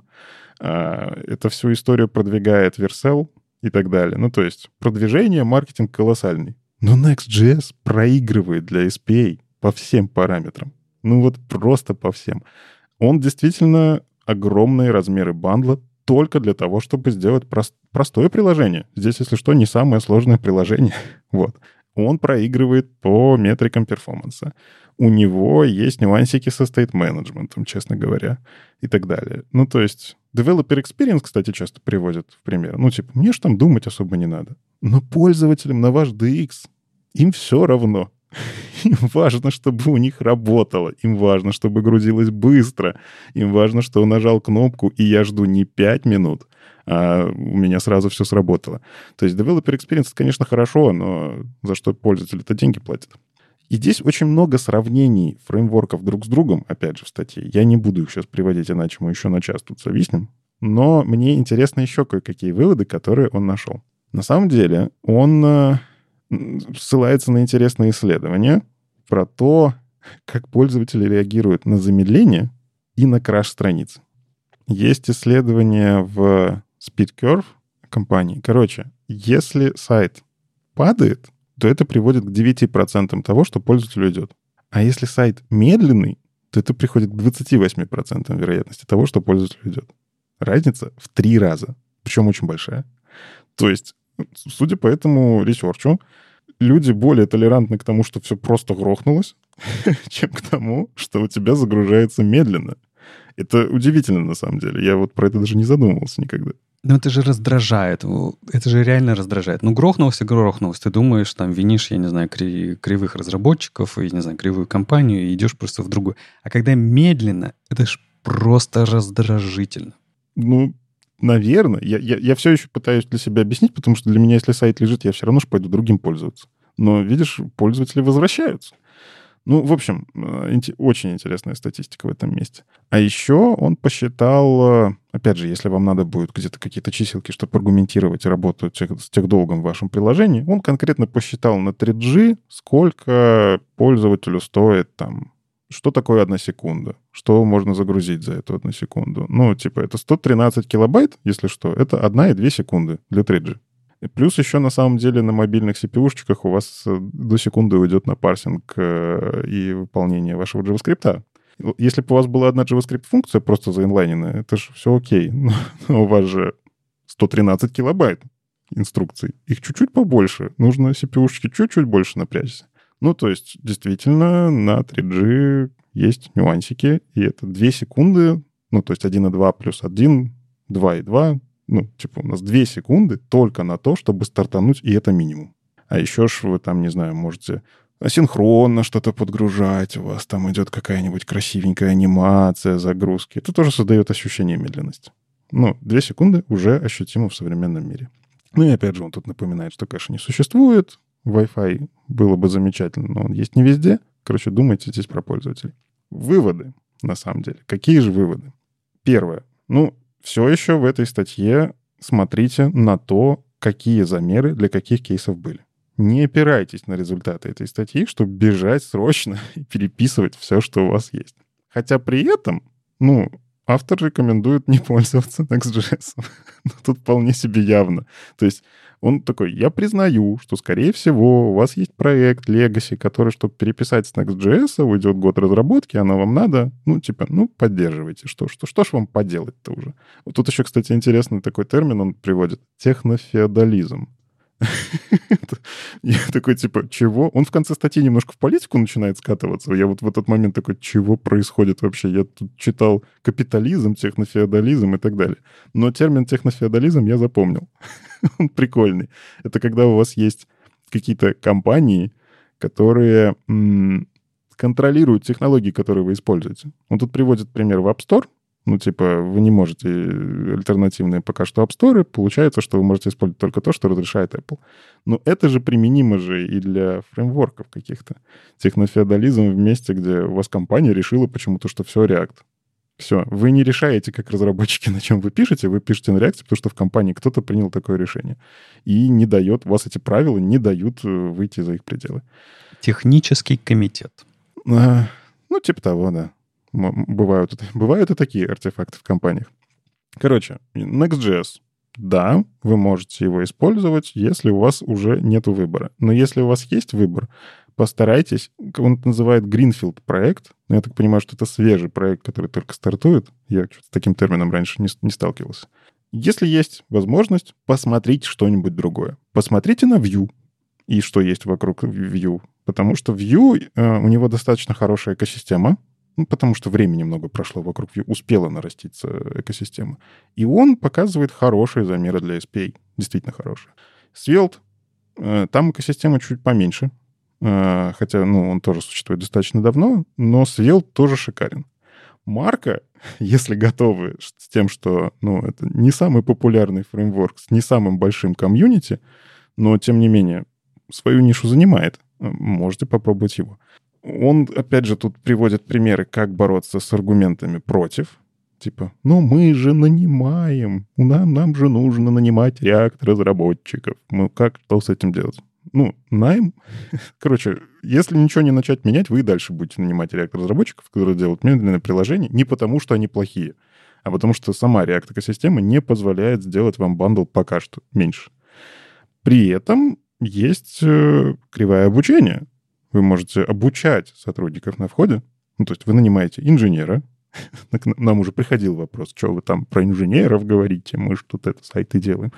Это всю историю продвигает Vercel и так далее. Ну, то есть продвижение, маркетинг колоссальный. Но Next.js проигрывает для SPA по всем параметрам. Просто по всем. Он действительно огромные размеры бандла только для того, чтобы сделать простое приложение. Здесь, если что, не самое сложное приложение. Он проигрывает по метрикам перформанса. У него есть нюансики со стейт-менеджментом, честно говоря, и так далее. Ну, то есть developer experience, кстати, часто приводят в пример. Мне ж там думать особо не надо. Но пользователям на ваш DX им все равно. Им важно, чтобы у них работало. Им важно, чтобы грузилось быстро. Им важно, что он нажал кнопку, и я жду не 5 минут, а у меня сразу все сработало. То есть developer experience, конечно, хорошо, но за что пользователи-то деньги платят? И здесь очень много сравнений фреймворков друг с другом, опять же, в статье. Я не буду их сейчас приводить, иначе мы еще на час тут зависнем. Но мне интересны еще кое-какие выводы, которые он нашел. На самом деле он ссылается на интересные исследования про то, как пользователи реагируют на замедление и на краш страницы. Есть исследования в SpeedCurve компании. Короче, если сайт падает, то это приводит к 9% того, что пользователю идет. А если сайт медленный, то это приходит к 28% вероятности того, что пользователю идет. Разница в 3 раза. Причем очень большая. То есть, судя по этому ресерчу, люди более толерантны к тому, что все просто грохнулось, чем к тому, что у тебя загружается медленно. Это удивительно, на самом деле. Я про это даже не задумывался никогда. Это же раздражает. Это же реально раздражает. Грохнулось. Ты думаешь, винишь, я не знаю, кривых разработчиков, и, не знаю, кривую компанию, и идешь просто в другую. А когда медленно, это ж просто раздражительно. Наверное. Я все еще пытаюсь для себя объяснить, потому что для меня, если сайт лежит, я все равно же пойду другим пользоваться. Но, видишь, пользователи возвращаются. В общем, очень интересная статистика в этом месте. А еще он посчитал, опять же, если вам надо будет где-то какие-то чиселки, чтобы аргументировать работу с техдолгом в вашем приложении, он конкретно посчитал на 3G, сколько пользователю стоит что такое 1 секунда, что можно загрузить за эту 1 секунду. Это 113 килобайт, если что, это 1,2 секунды для 3G. И плюс еще, на самом деле, на мобильных CPU-шечках у вас до секунды уйдет на парсинг и выполнение вашего JavaScript. Если бы у вас была одна JavaScript-функция просто заинлайненная, это же все окей. Но у вас же 113 килобайт инструкций. Их чуть-чуть побольше. Нужно CPU-шечки чуть-чуть больше напрячься. То есть, действительно, на 3G есть нюансики, и это 2 секунды, то есть 1,2 плюс 1, 2,2, у нас 2 секунды только на то, чтобы стартануть, и это минимум. А еще ж вы не знаю, можете асинхронно что-то подгружать, у вас там идет какая-нибудь красивенькая анимация загрузки. Это тоже создает ощущение медленности. 2 секунды уже ощутимо в современном мире. Ну и опять же, он тут напоминает, что кэша не существует, Wi-Fi было бы замечательно, но он есть не везде. Короче, думайте здесь про пользователей. Выводы, на самом деле. Какие же выводы? Первое. Ну, все еще в этой статье смотрите на то, какие замеры для каких кейсов были. Не опирайтесь на результаты этой статьи, чтобы бежать срочно и переписывать все, что у вас есть. Хотя при этом, ну, автор рекомендует не пользоваться Next.js. Но тут вполне себе явно. То есть он такой: я признаю, что, скорее всего, у вас есть проект Legacy, который, чтобы переписать с Next.js, уйдет год разработки, оно вам надо, поддерживайте. Что ж вам поделать-то уже? Вот тут еще, кстати, интересный такой термин он приводит. Технофеодализм. Я такой, чего? Он в конце статьи немножко в политику начинает скатываться. Я вот в этот момент такой, чего происходит вообще? Я тут читал капитализм, технофеодализм и так далее. Но термин технофеодализм я запомнил. Он прикольный. Это когда у вас есть какие-то компании, которые контролируют технологии, которые вы используете. Он тут приводит пример в App Store. Вы не можете альтернативные пока что App Store, получается, что вы можете использовать только то, что разрешает Apple. Но это же применимо же и для фреймворков каких-то. Технофеодализм в месте, где у вас компания решила почему-то, что все React. Все. Вы не решаете, как разработчики, на чем вы пишете на React, потому что в компании кто-то принял такое решение. И не дает, вас эти правила не дают выйти за их пределы. Технический комитет. Типа того, да. Бывают и такие артефакты в компаниях. Короче, Next.js. Да, вы можете его использовать, если у вас уже нет выбора. Но если у вас есть выбор, постарайтесь, он это называет Greenfield проект. Я так понимаю, что это свежий проект, который только стартует. Я с таким термином раньше не сталкивался. Если есть возможность, посмотрите что-нибудь другое. Посмотрите на Vue и что есть вокруг Vue. Потому что Vue, у него достаточно хорошая экосистема, потому что времени много прошло вокруг Vue, успела нараститься экосистема. И он показывает хорошие замеры для SPA. Действительно хорошие. Svelte, там экосистема чуть поменьше. Хотя, он тоже существует достаточно давно, но Svelte тоже шикарен. Марка, если готовы с тем, что, это не самый популярный фреймворк с не самым большим комьюнити, но, тем не менее, свою нишу занимает, можете попробовать его. Он, опять же, тут приводит примеры, как бороться с аргументами против. Мы же нанимаем. Нам же нужно нанимать React-разработчиков. Что с этим делать? Найм. Короче, если ничего не начать менять, вы и дальше будете нанимать React-разработчиков, которые делают медленное приложение, не потому, что они плохие, а потому что сама React-экосистема не позволяет сделать вам бандл пока что меньше. При этом есть кривая обучения. Вы можете обучать сотрудников на входе. То есть вы нанимаете инженера. Нам уже приходил вопрос, что вы там про инженеров говорите, мы же тут сайты делаем.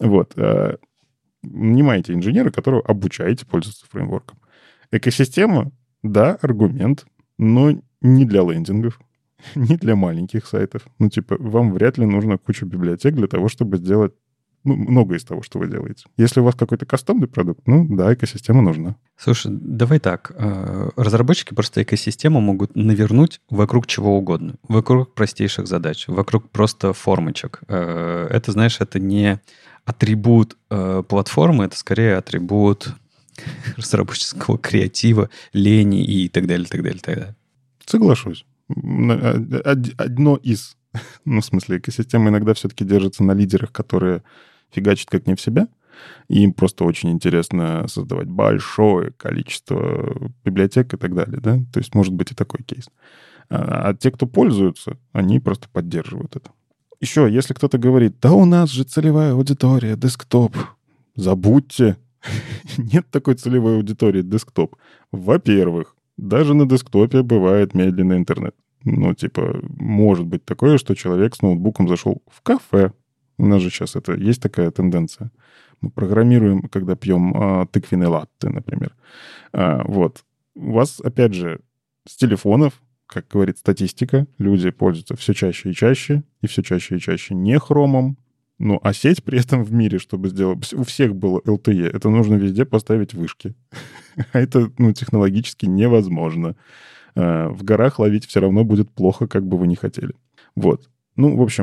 Нанимаете инженера, которого обучаете пользоваться фреймворком. Экосистема, да, аргумент, но не для лендингов, не для маленьких сайтов. Вам вряд ли нужна куча библиотек для того, чтобы сделать многое из того, что вы делаете. Если у вас какой-то кастомный продукт, да, экосистема нужна. Слушай, давай так. Разработчики просто экосистему могут навернуть вокруг чего угодно. Вокруг простейших задач, вокруг просто формочек. Это, знаешь, это не атрибут платформы, это скорее атрибут разработческого креатива, лени и так далее, так далее, так далее. Соглашусь. Одно из... экосистема иногда все-таки держится на лидерах, которые фигачат как не в себя. И им просто очень интересно создавать большое количество библиотек и так далее, да? То есть может быть и такой кейс. А те, кто пользуются, они просто поддерживают это. Еще, если кто-то говорит, да у нас же целевая аудитория, десктоп. Забудьте. Нет такой целевой аудитории, десктоп. Во-первых, даже на десктопе бывает медленный интернет. Может быть такое, что человек с ноутбуком зашел в кафе. У нас же сейчас есть такая тенденция. Мы программируем, когда пьем тыквенный латте, например. У вас, опять же, с телефонов, как говорит статистика, люди пользуются все чаще и чаще не хромом. А сеть при этом в мире, чтобы сделать... У всех было LTE. Это нужно везде поставить вышки. А это, технологически невозможно. В горах ловить все равно будет плохо, как бы вы ни хотели. В общем,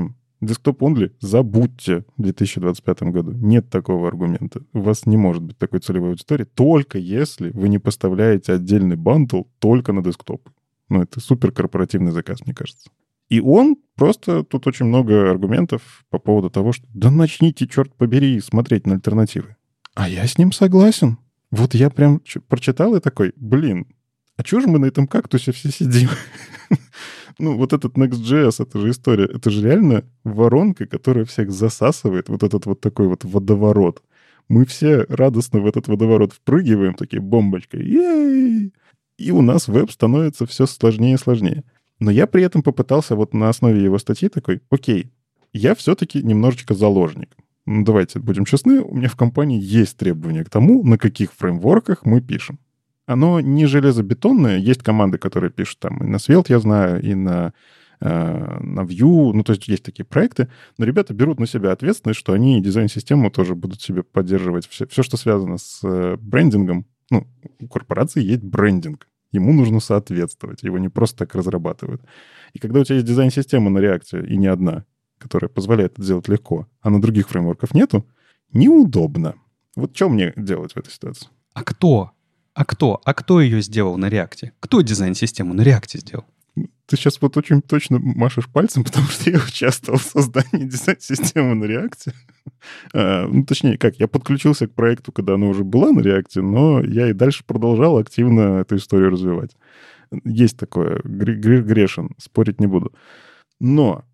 Desktop only забудьте в 2025 году. Нет такого аргумента. У вас не может быть такой целевой аудитории, только если вы не поставляете отдельный бандл только на десктоп. Ну, это супер корпоративный заказ, мне кажется. И он просто... Тут очень много аргументов по поводу того, что да начните, черт побери, смотреть на альтернативы. А я с ним согласен. Вот я прям прочитал и такой, блин, а чего же мы на этом кактусе все сидим? Ну, вот этот Next.js, это же история. Это же реально воронка, которая всех засасывает. Вот этот вот такой вот водоворот. Мы все радостно в этот водоворот впрыгиваем, такие бомбочкой. Ей! И у нас веб становится все сложнее и сложнее. Но я при этом попытался вот на основе его статьи такой, окей, я все-таки немножечко заложник. Ну, давайте будем честны, у меня в компании есть требования к тому, на каких фреймворках мы пишем. Оно не железобетонное. Есть команды, которые пишут там и на Svelte, я знаю, и на Vue. Ну, то есть есть такие проекты. Но ребята берут на себя ответственность, что они дизайн-систему тоже будут себе поддерживать. Все, что связано с брендингом. Ну, у корпорации есть брендинг. Ему нужно соответствовать. Его не просто так разрабатывают. И когда у тебя есть дизайн-система на React, и не одна, которая позволяет это сделать легко, а на других фреймворках нету, неудобно. Вот что мне делать в этой ситуации? А кто ее сделал на React? Кто дизайн-систему на React сделал? Ты сейчас вот очень точно машешь пальцем, потому что я участвовал в создании дизайн-системы на React. Ну, точнее, как, я подключился к проекту, когда она уже была на React, но я и дальше продолжал активно эту историю развивать. Есть такое, грешен, спорить не буду. Но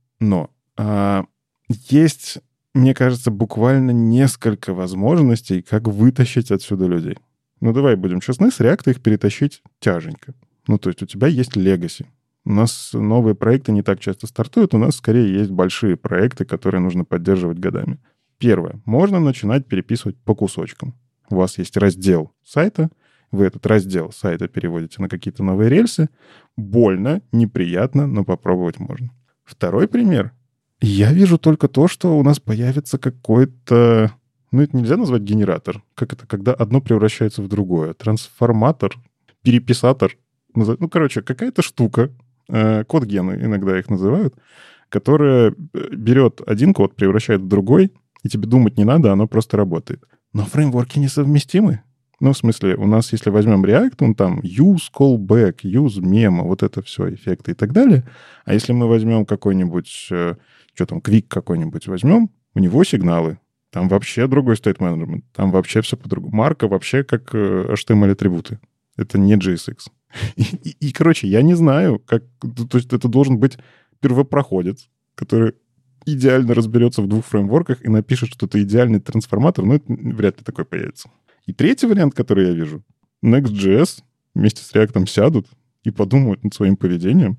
есть, мне кажется, буквально несколько возможностей, как вытащить отсюда людей. Ну, давай будем честны, с React их перетащить тяженько. Ну, то есть у тебя есть legacy. У нас новые проекты не так часто стартуют, у нас скорее есть большие проекты, которые нужно поддерживать годами. Первое. Можно начинать переписывать по кусочкам. У вас есть раздел сайта, вы этот раздел сайта переводите на какие-то новые рельсы. Больно, неприятно, но попробовать можно. Второй пример. Я вижу только то, что у нас появится какой-то... Ну, это нельзя назвать генератор. Как это? Когда одно превращается в другое. Трансформатор, переписатор. Ну, короче, какая-то штука, код-гены иногда их называют, которая берет один код, превращает в другой, и тебе думать не надо, оно просто работает. Но фреймворки несовместимы. Ну, в смысле, у нас, если возьмем React, он там use callback, use memo, вот это все, эффекты и так далее. А если мы возьмем какой-нибудь, что там, Quick какой-нибудь возьмем, у него сигналы. Там вообще другой state management. Там вообще все по-другому. Марка вообще как HTML-атрибуты. Это не JSX. И, короче, я не знаю, как... То есть это должен быть первопроходец, который идеально разберется в двух фреймворках и напишет что-то идеальный трансформатор, но это вряд ли такой появится. И третий вариант, который я вижу, Next.js вместе с React сядут и подумают над своим поведением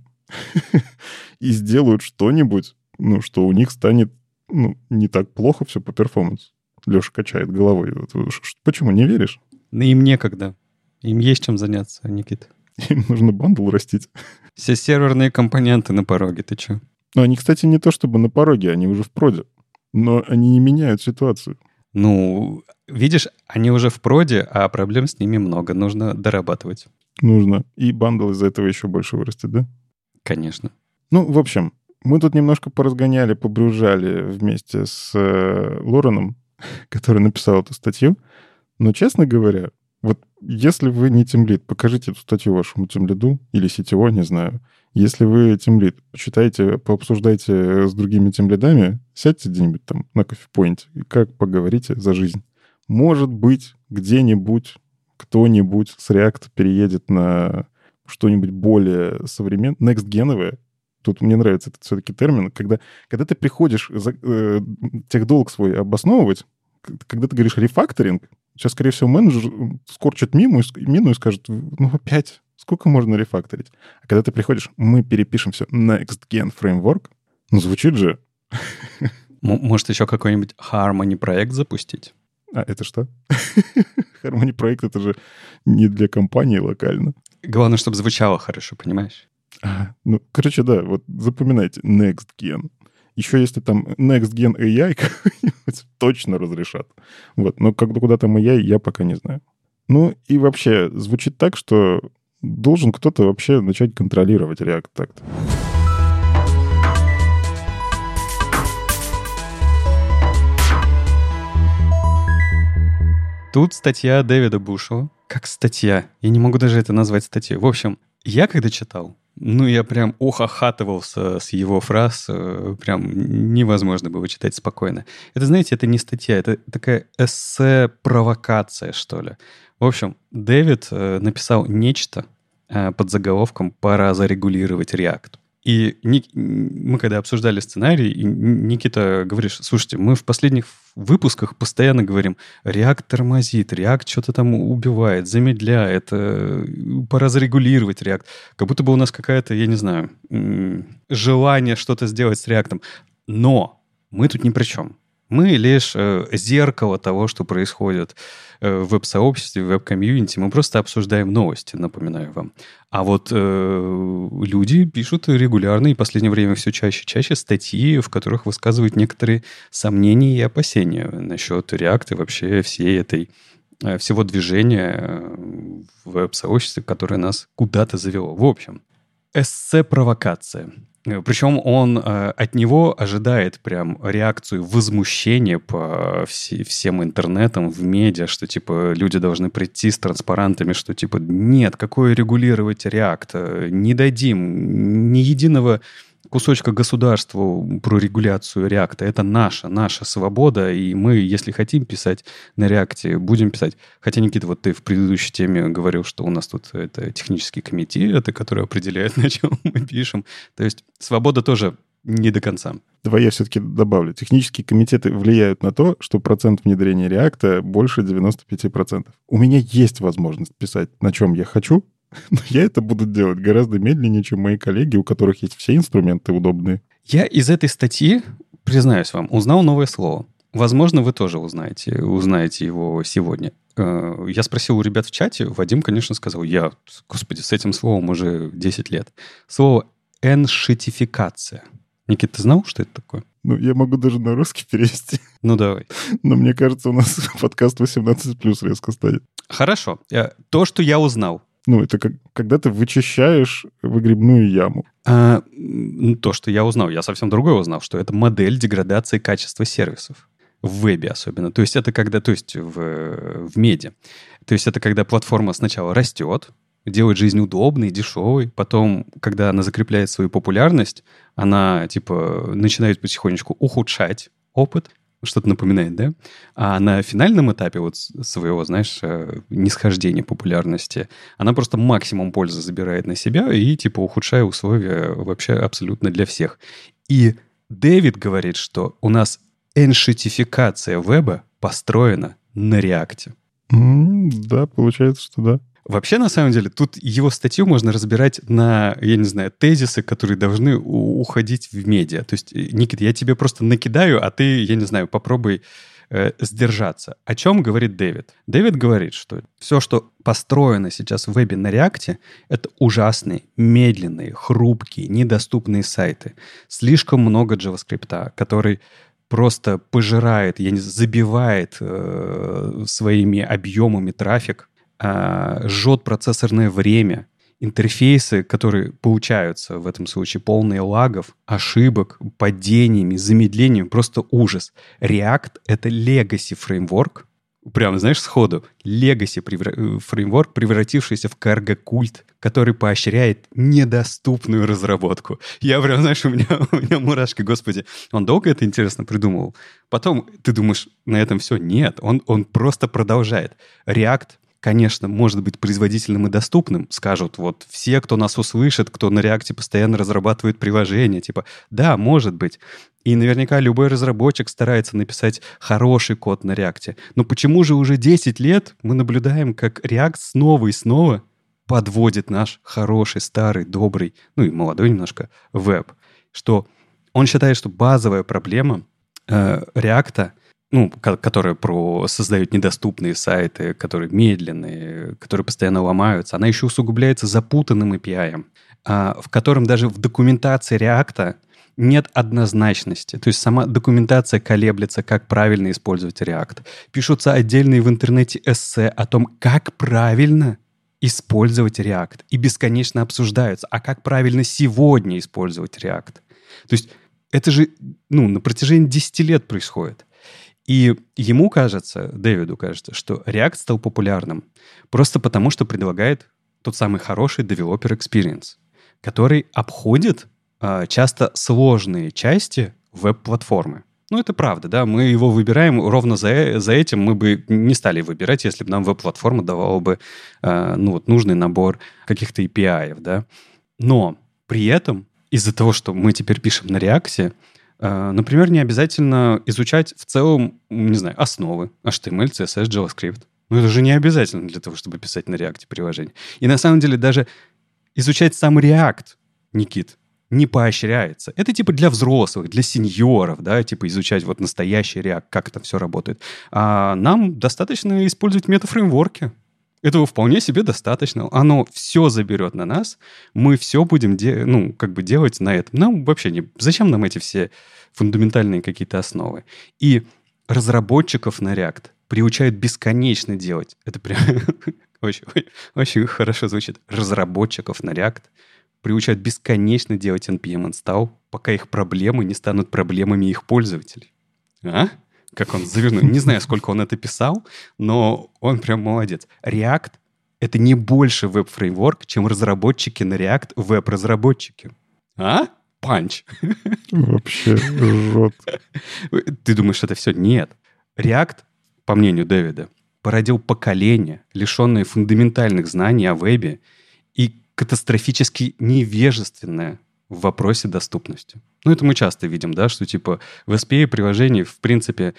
и сделают что-нибудь, ну, что у них станет, ну, не так плохо все по перформансу. Леша качает головой. Почему, не веришь? Да им некогда. Им есть чем заняться, Никита. Им нужно бандл растить. Все серверные компоненты на пороге, ты че? Но они, кстати, не то чтобы на пороге, они уже в проде. Но они не меняют ситуацию. Ну, видишь, они уже в проде, а проблем с ними много. Нужно дорабатывать. Нужно. И бандл из-за этого еще больше вырастет, да? Конечно. Ну, в общем, мы тут немножко поразгоняли, побрюжали вместе с Лореном, который написал эту статью. Но, честно говоря, вот если вы не тимлид, покажите эту статью вашему тимлиду или CTO, не знаю. Если вы тимлид, почитайте, пообсуждайте с другими тимлидами, сядьте где-нибудь там на кофе-пойнте и как поговорите за жизнь. Может быть, где-нибудь кто-нибудь с React переедет на что-нибудь более современное, next-геновое. Тут мне нравится этот все-таки термин. Когда ты приходишь техдолг свой обосновывать, когда ты говоришь рефакторинг, сейчас, скорее всего, менеджер скорчит мину и скажет, ну, опять, сколько можно рефакторить? А когда ты приходишь, мы перепишем все next-gen framework, ну, звучит же. Может, еще какой-нибудь Harmony проект запустить? А это что? Harmony проект — это же не для компании локально. Главное, чтобы звучало хорошо, понимаешь? Ну, короче, да, вот запоминайте, next-gen. Еще если там next-gen AI какой-нибудь, точно разрешат. Вот, но куда там AI, я пока не знаю. Ну, и вообще, звучит так, что должен кто-то вообще начать контролировать React так-то. Тут статья Дэвида Бушела. Как статья? Я не могу даже это назвать статьей. В общем, я когда читал, я прям ухахатывался с его фраз. Прям невозможно было читать спокойно. Это, знаете, это не статья, это такая эссе-провокация, что ли. В общем, Дэвид написал нечто под заголовком «Пора зарегулировать React». И мы когда обсуждали сценарий, Никита говорит: слушайте, мы в последних выпусках постоянно говорим, React тормозит, React что-то там убивает, замедляет, пора зарегулировать React. Как будто бы у нас какая-то, я не знаю, желание что-то сделать с React. Но мы тут ни при чем. Мы лишь зеркало того, что происходит в веб-сообществе, в веб-комьюнити. Мы просто обсуждаем новости, напоминаю вам. А вот люди пишут регулярно, и в последнее время все чаще и чаще статьи, в которых высказывают некоторые сомнения и опасения насчет React и вообще всего движения в веб-сообществе, которое нас куда-то завело. В общем, эссе-провокация. Причем он от него ожидает прям реакцию возмущения по всем интернетам, в медиа, что типа люди должны прийти с транспарантами, что типа нет, какое регулировать React, не дадим ни единого кусочка государству про регуляцию React. Это наша свобода, и мы, если хотим писать на React, будем писать. Хотя, Никита, вот ты в предыдущей теме говорил, что у нас тут это технический комитет, который определяет, на чем мы пишем. То есть свобода тоже не до конца. Давай я все-таки добавлю. Технические комитеты влияют на то, что процент внедрения React больше 95%. У меня есть возможность писать, на чем я хочу, но я это буду делать гораздо медленнее, чем мои коллеги, у которых есть все инструменты удобные. Я из этой статьи, признаюсь вам, узнал новое слово. Возможно, вы тоже узнаете его сегодня. Я спросил у ребят в чате, Вадим, конечно, сказал, господи, с этим словом уже 10 лет. Слово «эншитификация». Никита, ты знал, что это такое? Я могу даже на русский перевести. Давай. Но мне кажется, у нас подкаст 18+ резко станет. Хорошо. То, что я узнал. Это когда ты вычищаешь выгребную яму. То, что я узнал, я совсем другое узнал, что это модель деградации качества сервисов. В вебе особенно. То есть это когда, в медиа. То есть это когда платформа сначала растет, делает жизнь удобной, дешевой, потом, когда она закрепляет свою популярность, она, начинает потихонечку ухудшать опыт, что-то напоминает, да? А на финальном этапе своего, нисхождения популярности, она просто максимум пользы забирает на себя и, ухудшая условия вообще абсолютно для всех. И Дэвид говорит, что у нас эншитификация веба построена на React. Да, получается, что да. Вообще, на самом деле, тут его статью можно разбирать на, тезисы, которые должны уходить в медиа. То есть, Никита, я тебе просто накидаю, а ты, попробуй сдержаться. О чем говорит Дэвид? Дэвид говорит, что все, что построено сейчас в вебе на React, это ужасные, медленные, хрупкие, недоступные сайты. Слишком много JavaScript, который просто пожирает, забивает своими объемами трафик, жжет процессорное время, интерфейсы, которые получаются в этом случае, полные лагов, ошибок, падениями, замедлениями, просто ужас. React — это legacy фреймворк, прямо, сходу, legacy фреймворк, превратившийся в карго-культ, который поощряет недоступную разработку. Я прям, у меня мурашки, господи. Он долго это, интересно, придумывал. Потом ты думаешь, на этом все? Нет, он просто продолжает. React, конечно, может быть производительным и доступным, скажут все, кто нас услышит, кто на React постоянно разрабатывает приложения, да, может быть. И наверняка любой разработчик старается написать хороший код на React. Но почему же уже 10 лет мы наблюдаем, как React снова и снова подводит наш хороший, старый, добрый, и молодой немножко веб? Что он считает, что базовая проблема React, которые создают недоступные сайты, которые медленные, которые постоянно ломаются, она еще усугубляется запутанным API, в котором даже в документации React нет однозначности. То есть сама документация колеблется, как правильно использовать React. Пишутся отдельные в интернете эссе о том, как правильно использовать React. И бесконечно обсуждаются, а как правильно сегодня использовать React. То есть это же на протяжении 10 лет происходит. И ему кажется, Дэвиду кажется, что React стал популярным просто потому, что предлагает тот самый хороший developer experience, который обходит часто сложные части веб-платформы. Ну, это правда, да, мы его выбираем ровно за этим. Мы бы не стали выбирать, если бы нам веб-платформа давала бы нужный набор каких-то API, да. Но при этом из-за того, что мы теперь пишем на React, например, не обязательно изучать в целом, не знаю, основы HTML, CSS, JavaScript. Ну, это же не обязательно для того, чтобы писать на React приложение. И на самом деле даже изучать сам React, Никит, не поощряется. Это типа для взрослых, для сеньоров, да, типа изучать вот настоящий React, как это все работает. А нам достаточно использовать метафреймворки. Этого вполне себе достаточно. Оно все заберет на нас, мы все будем делать на этом. Нам вообще зачем нам эти все фундаментальные какие-то основы? И разработчиков на React приучают бесконечно делать. Это прям очень, очень хорошо звучит. Разработчиков на React приучают бесконечно делать npm install, пока их проблемы не станут проблемами их пользователей. Как он завернул. Не знаю, сколько он это писал, но он прям молодец. React — это не больше веб-фреймворк, чем разработчики на React веб-разработчики. Панч. Вообще жестко. Ты думаешь, это все? Нет. React, по мнению Дэвида, породил поколение, лишенное фундаментальных знаний о вебе и катастрофически невежественное в вопросе доступности. Ну, это мы часто видим, да, что типа в SPA приложении, в принципе,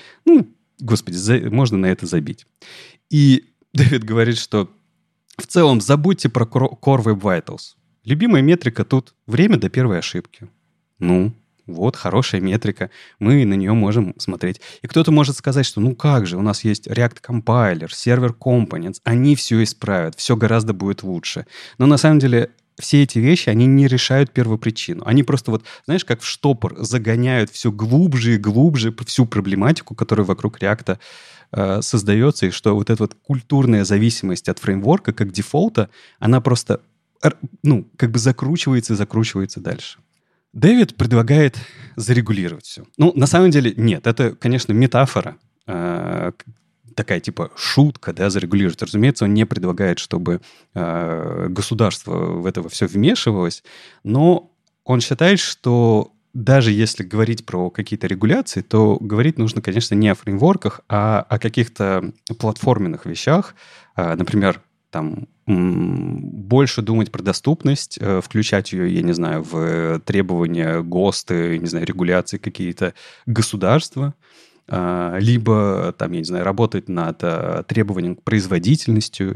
можно на это забить. И Дэвид говорит, что в целом забудьте про Core Web Vitals. Любимая метрика тут — время до первой ошибки. Вот, хорошая метрика, мы на нее можем смотреть. И кто-то может сказать, что как же, у нас есть React Compiler, Server Components, они все исправят, все гораздо будет лучше. Но на самом деле все эти вещи, они не решают первопричину. Они просто знаешь, как в штопор загоняют все глубже и глубже всю проблематику, которая вокруг React создается, и что вот эта вот культурная зависимость от фреймворка как дефолта, она просто закручивается и закручивается дальше. Дэвид предлагает зарегулировать все. На самом деле, нет, это, конечно, метафора, такая типа шутка, да, зарегулировать. Разумеется, он не предлагает, чтобы государство в это все вмешивалось, но он считает, что даже если говорить про какие-то регуляции, то говорить нужно, конечно, не о фреймворках, а о каких-то платформенных вещах, например, там больше думать про доступность, включать ее, я не знаю, в требования ГОСТы, не знаю, регуляции какие-то государства, либо, там, я не знаю, работать над требованием к производительности,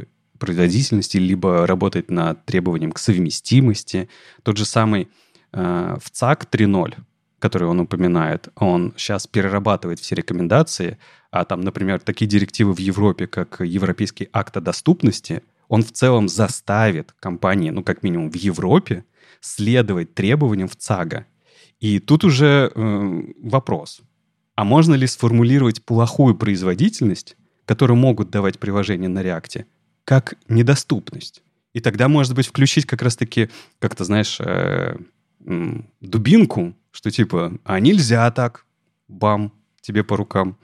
либо работать над требованием к совместимости. Тот же самый ВЦАК 3.0, который он упоминает, он сейчас перерабатывает все рекомендации, а там, например, такие директивы в Европе, как Европейский акт о доступности, он в целом заставит компании, как минимум в Европе, следовать требованиям ВЦАГа. И тут уже вопрос. А можно ли сформулировать плохую производительность, которую могут давать приложения на React, как недоступность? И тогда, может быть, включить как раз-таки, как-то, знаешь, дубинку, что типа, нельзя так, бам, тебе по рукам.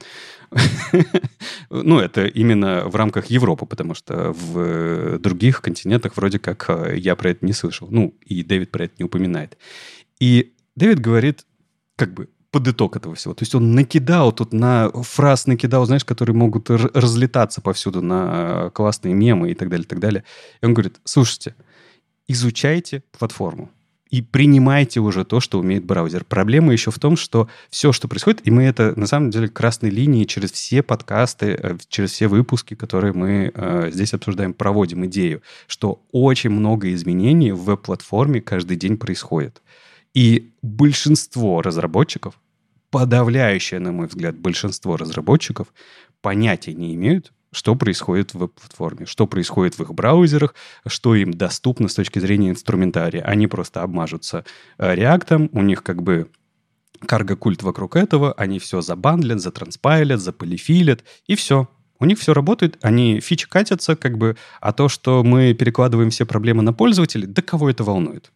Это именно в рамках Европы, потому что в других континентах вроде как я про это не слышал. И Дэвид про это не упоминает. И Дэвид говорит, под итог этого всего. То есть он накидал, знаешь, которые могут разлетаться повсюду на классные мемы и так далее, и так далее. И он говорит, слушайте, изучайте платформу. И принимайте уже то, что умеет браузер. Проблема еще в том, что все, что происходит, и мы это, на самом деле, красной линией через все подкасты, через все выпуски, которые мы здесь обсуждаем, проводим идею, что очень много изменений в веб-платформе каждый день происходит. И большинство разработчиков, подавляющее, на мой взгляд, большинство разработчиков понятия не имеют, что происходит в веб-платформе, что происходит в их браузерах, что им доступно с точки зрения инструментария. Они просто обмажутся React, у них карго-культ вокруг этого, они все забандлят, затранспайлят, заполифилят, и все. У них все работает, они фичи катятся, а то, что мы перекладываем все проблемы на пользователей, да кого это волнует?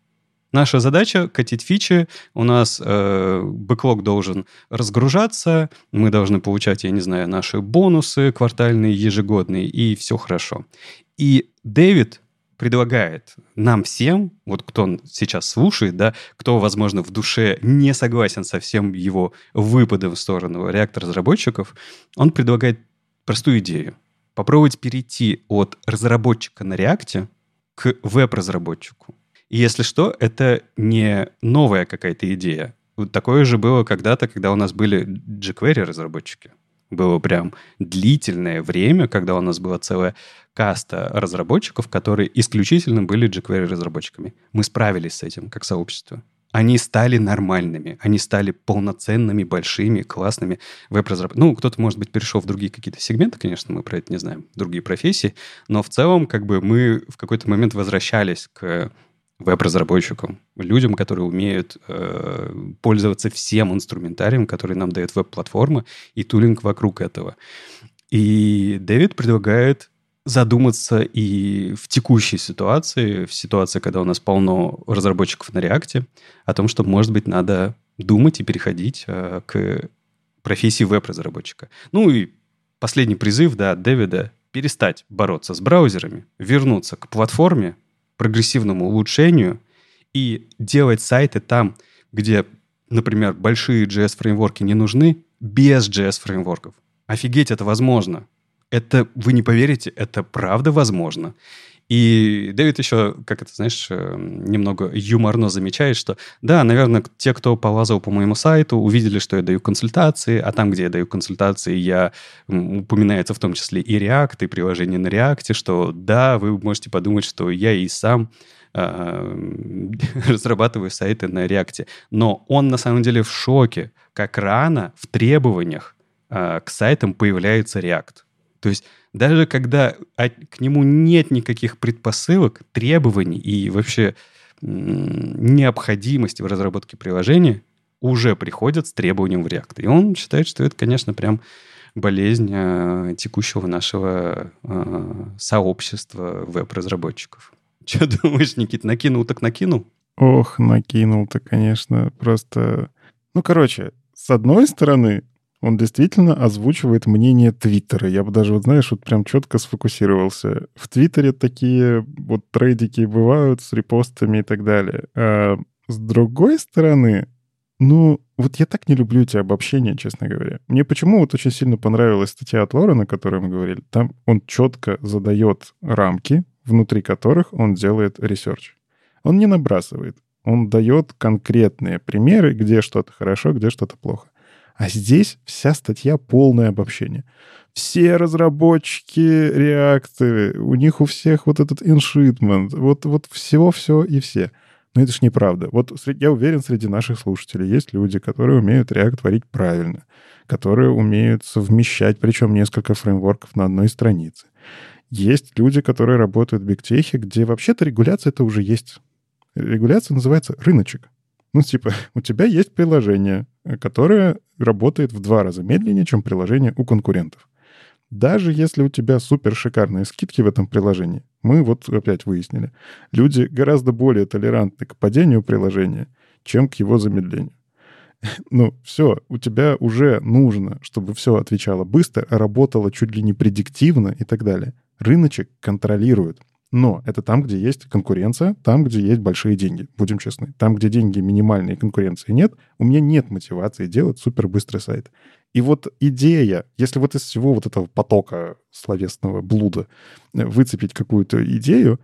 Наша задача — катить фичи, у нас бэклог должен разгружаться, мы должны получать, я не знаю, наши бонусы квартальные, ежегодные, и все хорошо. И Дэвид предлагает нам всем, вот кто сейчас слушает, да, кто, возможно, в душе не согласен со всем его выпадом в сторону React-разработчиков, он предлагает простую идею. Попробовать перейти от разработчика на React к веб-разработчику. И если что, это не новая какая-то идея. Вот такое же было когда-то, когда у нас были jQuery-разработчики. Было прям длительное время, когда у нас была целая каста разработчиков, которые исключительно были jQuery-разработчиками. Мы справились с этим как сообщество. Они стали нормальными, они стали полноценными, большими, классными веб-разработчиками. Ну, кто-то, может быть, перешел в другие какие-то сегменты, конечно, мы про это не знаем, другие профессии, но в целом как бы мы в какой-то момент возвращались к веб-разработчикам, людям, которые умеют пользоваться всем инструментарием, который нам дает веб-платформа и тулинг вокруг этого. И Дэвид предлагает задуматься и в текущей ситуации, в ситуации, когда у нас полно разработчиков на React, о том, что, может быть, надо думать и переходить к профессии веб-разработчика. Ну и последний призыв, да, от Дэвида — перестать бороться с браузерами, вернуться к платформе, прогрессивному улучшению и делать сайты там, где, например, большие JS-фреймворки не нужны, без JS-фреймворков. Офигеть, это возможно. Это, вы не поверите, это правда возможно. И Дэвид еще, как это, знаешь, немного юморно замечает, что да, наверное, те, кто полазал по моему сайту, увидели, что я даю консультации, а там, где я даю консультации, упоминается в том числе и React, и приложение на React, что да, вы можете подумать, что я и сам разрабатываю сайты на React. Но он на самом деле в шоке, как рано в требованиях к сайтам появляется React. То есть даже когда к нему нет никаких предпосылок, требований и вообще необходимости в разработке приложения, уже приходят с требованием в React. И он считает, что это, конечно, прям болезнь текущего нашего сообщества веб-разработчиков. Что думаешь, Никит, накинул так накинул? Ох, накинул-то, конечно, просто... Ну, короче, с одной стороны, он действительно озвучивает мнение Твиттера. Я бы даже, вот знаешь, вот прям четко сфокусировался. В Твиттере такие вот трейдики бывают с репостами и так далее. А с другой стороны, ну, вот я так не люблю эти обобщения, честно говоря. Мне почему вот очень сильно понравилась статья от Лорена, о которой мы говорили. Там он четко задает рамки, внутри которых он делает ресерч. Он не набрасывает. Он дает конкретные примеры, где что-то хорошо, где что-то плохо. А здесь вся статья полное обобщение. Все разработчики React, у них у всех вот этот enshipment, вот всего и все. Но это ж неправда. Вот я уверен, среди наших слушателей есть люди, которые умеют React творить правильно, которые умеют совмещать, причем несколько фреймворков на одной странице. Есть люди, которые работают в бигтехе, где вообще-то регуляция это уже есть. Регуляция называется рыночек. Ну, типа, у тебя есть приложение, которое работает в 2 раза медленнее, чем приложение у конкурентов. Даже если у тебя супер шикарные скидки в этом приложении, мы вот опять выяснили, люди гораздо более толерантны к падению приложения, чем к его замедлению. Ну, все, у тебя уже нужно, чтобы все отвечало быстро, работало чуть ли не предиктивно и так далее. Рыночек контролирует. Но это там, где есть конкуренция, там, где есть большие деньги. Будем честны. Там, где деньги минимальные, конкуренции нет, у меня нет мотивации делать супербыстрый сайт. И вот идея, если вот из всего вот этого потока словесного блуда выцепить какую-то идея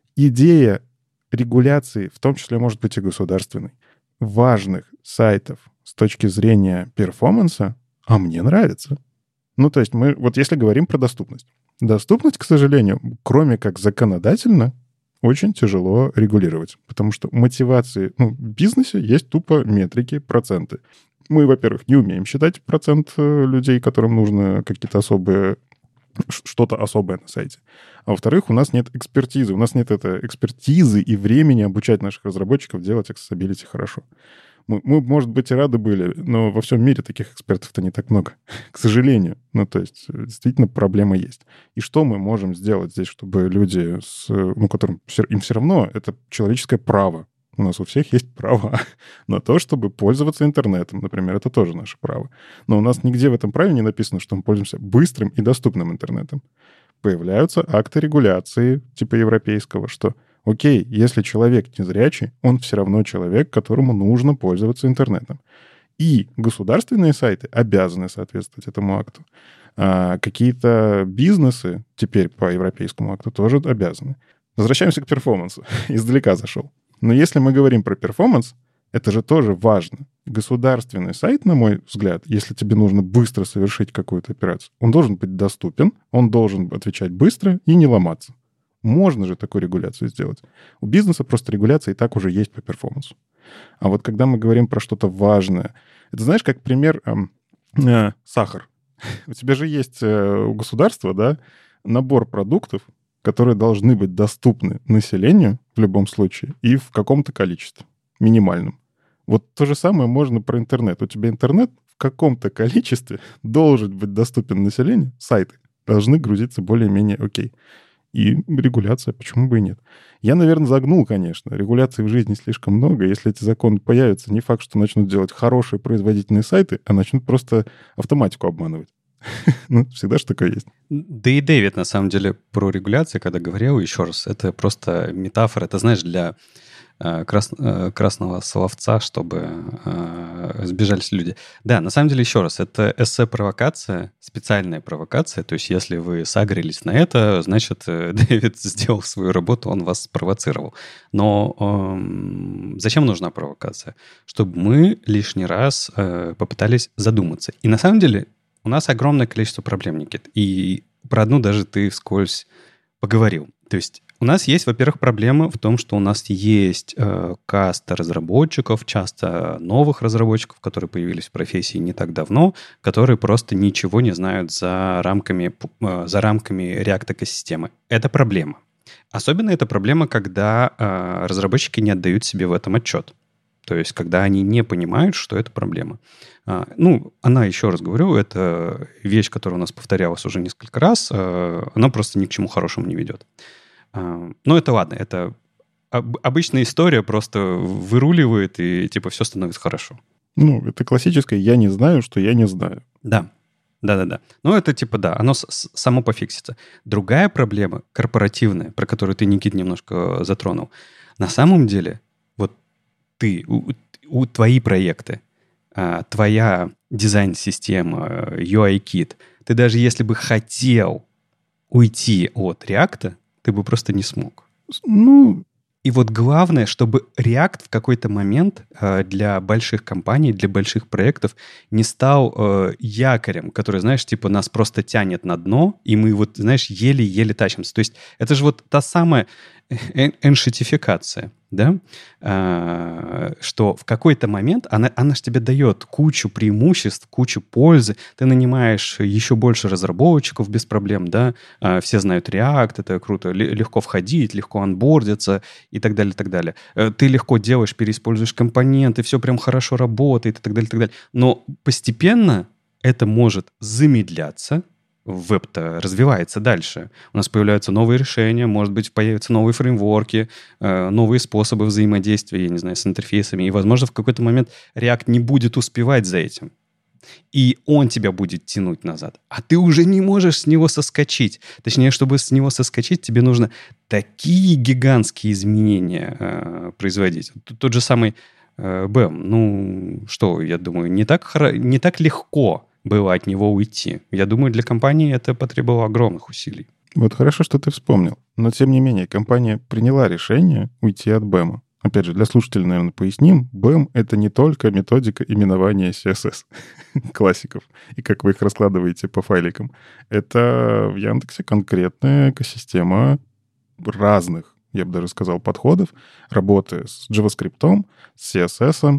регуляции, в том числе, может быть, и государственной, важных сайтов с точки зрения перформанса, а мне нравится. Ну, то есть мы, вот если говорим про доступность. Доступность, к сожалению, кроме как законодательно, очень тяжело регулировать. Потому что мотивации, в бизнесе есть тупо метрики, проценты. Мы, во-первых, не умеем считать процент людей, которым нужно какие-то особые, что-то особое на сайте. А во-вторых, у нас нет экспертизы. У нас нет этой экспертизы и времени обучать наших разработчиков делать accessibility хорошо. Мы, может быть, и рады были, но во всем мире таких экспертов-то не так много, к сожалению. Ну, то есть, действительно, проблема есть. И что мы можем сделать здесь, чтобы люди, которым им все равно, это человеческое право У нас у всех есть права на то, чтобы пользоваться интернетом. Например, это тоже наше право. Но у нас нигде в этом праве не написано, что мы пользуемся быстрым и доступным интернетом. Появляются акты регуляции типа европейского, что окей, если человек незрячий, он все равно человек, которому нужно пользоваться интернетом. И государственные сайты обязаны соответствовать этому акту. А какие-то бизнесы теперь по европейскому акту тоже обязаны. Возвращаемся к перформансу. Издалека зашел. Но если мы говорим про перформанс, это же тоже важно. Государственный сайт, на мой взгляд, если тебе нужно быстро совершить какую-то операцию, он должен быть доступен, он должен отвечать быстро и не ломаться. Можно же такую регуляцию сделать. У бизнеса просто регуляция и так уже есть по перформансу. А вот когда мы говорим про что-то важное, это знаешь, как пример сахар. У тебя же есть у государства, да, набор продуктов, которые должны быть доступны населению в любом случае и в каком-то количестве, минимальном. Вот то же самое можно про интернет. У тебя интернет в каком-то количестве должен быть доступен населению, сайты должны грузиться более-менее окей. И регуляция, почему бы и нет. Я, наверное, загнул, конечно. Регуляций в жизни слишком много. Если эти законы появятся, не факт, что начнут делать хорошие производительные сайты, а начнут просто автоматику обманывать. Ну, всегда же такое есть. Да и Дэвид, на самом деле, про регуляции, когда говорил, еще раз, это просто метафора. Это, знаешь, для красного словца, чтобы сбежались люди. Да, на самом деле, еще раз, это эссе-провокация, специальная провокация. То есть, если вы сагрились на это, значит, Дэвид сделал свою работу, он вас спровоцировал. Но зачем нужна провокация? Чтобы мы лишний раз попытались задуматься. И на самом деле у нас огромное количество проблем, Никит. И про одну даже ты вскользь поговорил. То есть у нас есть, во-первых, проблема в том, что у нас есть каста разработчиков, часто новых разработчиков, которые появились в профессии не так давно, которые просто ничего не знают за рамками React-экосистемы. Это проблема. Особенно это проблема, когда разработчики не отдают себе в этом отчет. То есть, когда они не понимают, что это проблема. Она, еще раз говорю, это вещь, которая у нас повторялась уже несколько раз, она просто ни к чему хорошему не ведет. Но это ладно, это обычная история, просто выруливает, и типа все становится хорошо. Это классическое «я не знаю, что я не знаю». Да. Это типа, да, оно само пофиксится. Другая проблема, корпоративная, про которую ты, Никит, немножко затронул. На самом деле, вот твои проекты, твоя дизайн-система, UI-кит, ты даже если бы хотел уйти от React, ты бы просто не смог. И вот главное, чтобы React в какой-то момент для больших компаний, для больших проектов не стал якорем, который, знаешь, типа нас просто тянет на дно, и мы вот, знаешь, еле-еле тащимся. То есть это же вот та самая эншитификация, да, что в какой-то момент она же тебе дает кучу преимуществ, кучу пользы, ты нанимаешь еще больше разработчиков без проблем, да, все знают React, это круто, легко входить, легко онбордиться и так далее, и так далее. Ты легко делаешь, переиспользуешь компоненты, все прям хорошо работает и так далее, и так далее. Но постепенно это может замедляться, веб-то развивается дальше. У нас появляются новые решения, может быть, появятся новые фреймворки, новые способы взаимодействия, я не знаю, с интерфейсами. И, возможно, в какой-то момент React не будет успевать за этим. И он тебя будет тянуть назад. А ты уже не можешь с него соскочить. Точнее, чтобы с него соскочить, тебе нужно такие гигантские изменения производить. Тот же самый BEM. Я думаю, не так легко было от него уйти. Я думаю, для компании это потребовало огромных усилий. Вот хорошо, что ты вспомнил. Но, тем не менее, компания приняла решение уйти от BEM. Опять же, для слушателей, наверное, поясним. BEM — это не только методика именования CSS классиков, и как вы их раскладываете по файликам. Это в Яндексе конкретная экосистема разных, я бы даже сказал, подходов, работы с JavaScript, с CSS,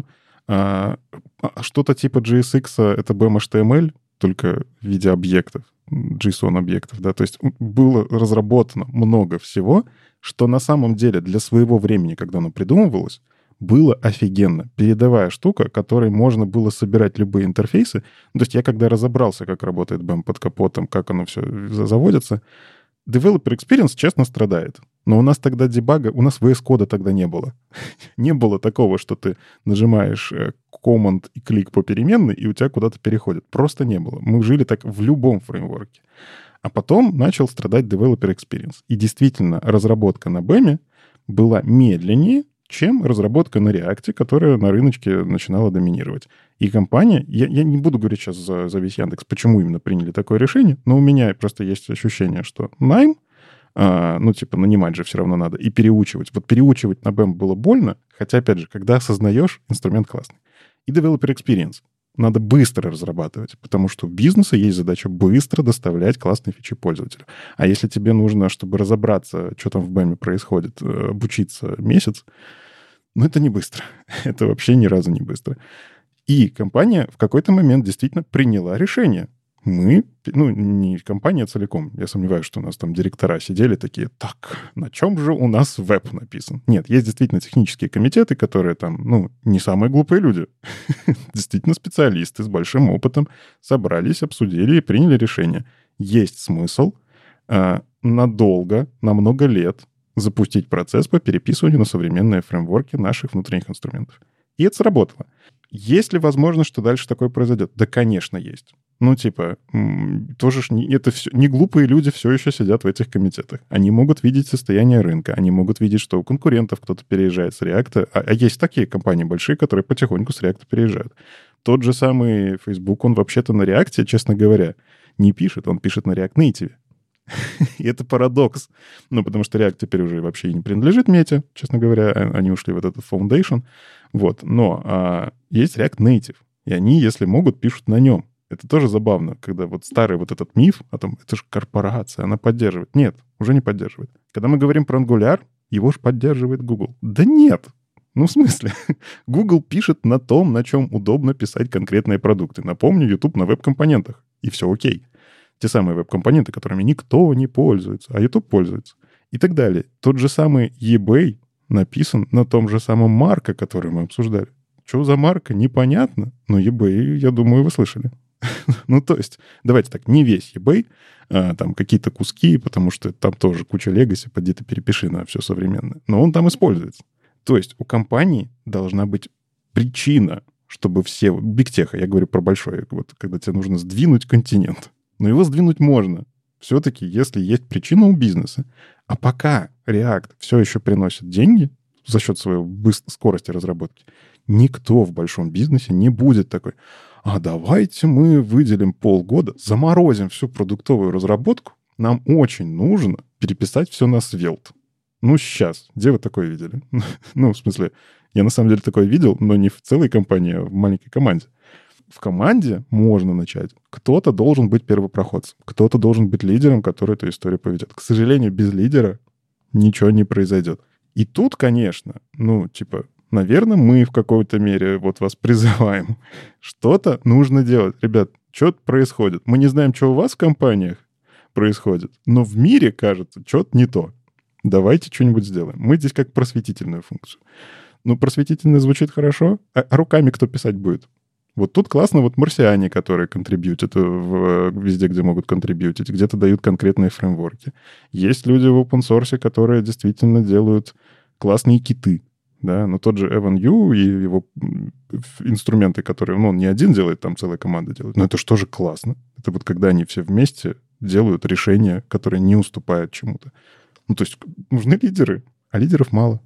что-то типа JSX — это BEM-HTML, только в виде объектов, JSON-объектов, да, то есть было разработано много всего, что на самом деле для своего времени, когда оно придумывалось, было офигенно. Передовая штука, которой можно было собирать любые интерфейсы. То есть я когда разобрался, как работает BEM под капотом, как оно все заводится, developer experience, честно, страдает. Но у нас тогда дебага, у нас VS-кода тогда не было. Не было такого, что ты нажимаешь Command и клик по переменной, и у тебя куда-то переходит. Просто не было. Мы жили так в любом фреймворке. А потом начал страдать developer experience. И действительно, разработка на BEM была медленнее, чем разработка на React, которая на рыночке начинала доминировать. И компания, я не буду говорить сейчас за весь Яндекс, почему именно приняли такое решение, но у меня просто есть ощущение, что найм, нанимать же все равно надо, и переучивать. Вот переучивать на BEM было больно, хотя, опять же, когда осознаешь, инструмент классный. И developer experience. Надо быстро разрабатывать, потому что у бизнеса есть задача быстро доставлять классные фичи пользователю. А если тебе нужно, чтобы разобраться, что там в BEM происходит, обучиться месяц, это не быстро. Это вообще ни разу не быстро. И компания в какой-то момент действительно приняла решение. Мы, не компания целиком, я сомневаюсь, что у нас там директора сидели такие, так, на чем же у нас веб написан? Нет, есть действительно технические комитеты, которые там, не самые глупые люди. Действительно специалисты с большим опытом собрались, обсудили и приняли решение. Есть смысл надолго, на много лет запустить процесс по переписыванию на современные фреймворки наших внутренних инструментов. И это сработало. Есть ли возможность, что дальше такое произойдет? Да, конечно, есть. Тоже это все, не глупые люди все еще сидят в этих комитетах. Они могут видеть состояние рынка, они могут видеть, что у конкурентов кто-то переезжает с React. А есть такие компании большие, которые потихоньку с React переезжают. Тот же самый Facebook, он вообще-то на React, честно говоря, не пишет, он пишет на React Native. И это парадокс. Потому что React теперь уже вообще и не принадлежит Мете, честно говоря. Они ушли в этот Foundation. Но есть React Native. И они, если могут, пишут на нем. Это тоже забавно, когда вот старый вот этот миф о том, это же корпорация, она поддерживает. Нет, уже не поддерживает. Когда мы говорим про Angular, его же поддерживает Google. Да нет. В смысле? Google пишет на том, на чем удобно писать конкретные продукты. Напомню, YouTube на веб-компонентах. И все окей. Те самые веб-компоненты, которыми никто не пользуется, а YouTube пользуется. И так далее. Тот же самый eBay написан на том же самом Марко, который мы обсуждали. Что за марка, непонятно. Но eBay, я думаю, вы слышали. То есть, давайте так, не весь eBay, там какие-то куски, потому что там тоже куча легаси, поди ты перепиши на все современное. Но он там используется. То есть у компании должна быть причина, чтобы все... Бигтеха, я говорю про большой, вот когда тебе нужно сдвинуть континент. Но его сдвинуть можно. Все-таки, если есть причина у бизнеса. А пока React все еще приносит деньги за счет своей скорости разработки, никто в большом бизнесе не будет такой... давайте мы выделим полгода, заморозим всю продуктовую разработку. Нам очень нужно переписать все на Svelte. Сейчас. Где вы такое видели? В смысле, я на самом деле такое видел, но не в целой компании, а в маленькой команде. В команде можно начать. Кто-то должен быть первопроходцем. Кто-то должен быть лидером, который эту историю поведет. К сожалению, без лидера ничего не произойдет. И тут, конечно, наверное, мы в какой-то мере вас призываем. Что-то нужно делать. Ребят, что-то происходит. Мы не знаем, что у вас в компаниях происходит, но в мире, кажется, что-то не то. Давайте что-нибудь сделаем. Мы здесь как просветительную функцию. Просветительная звучит хорошо. А руками кто писать будет? Тут классно марсиане, которые контрибьютят везде, где могут контрибьютить, где-то дают конкретные фреймворки. Есть люди в open source, которые действительно делают классные киты. Да, но тот же Evan Yu и его инструменты, которые... он не один делает, там целая команда делает. Но это же тоже классно. Это когда они все вместе делают решения, которые не уступают чему-то. То есть нужны лидеры, а лидеров мало.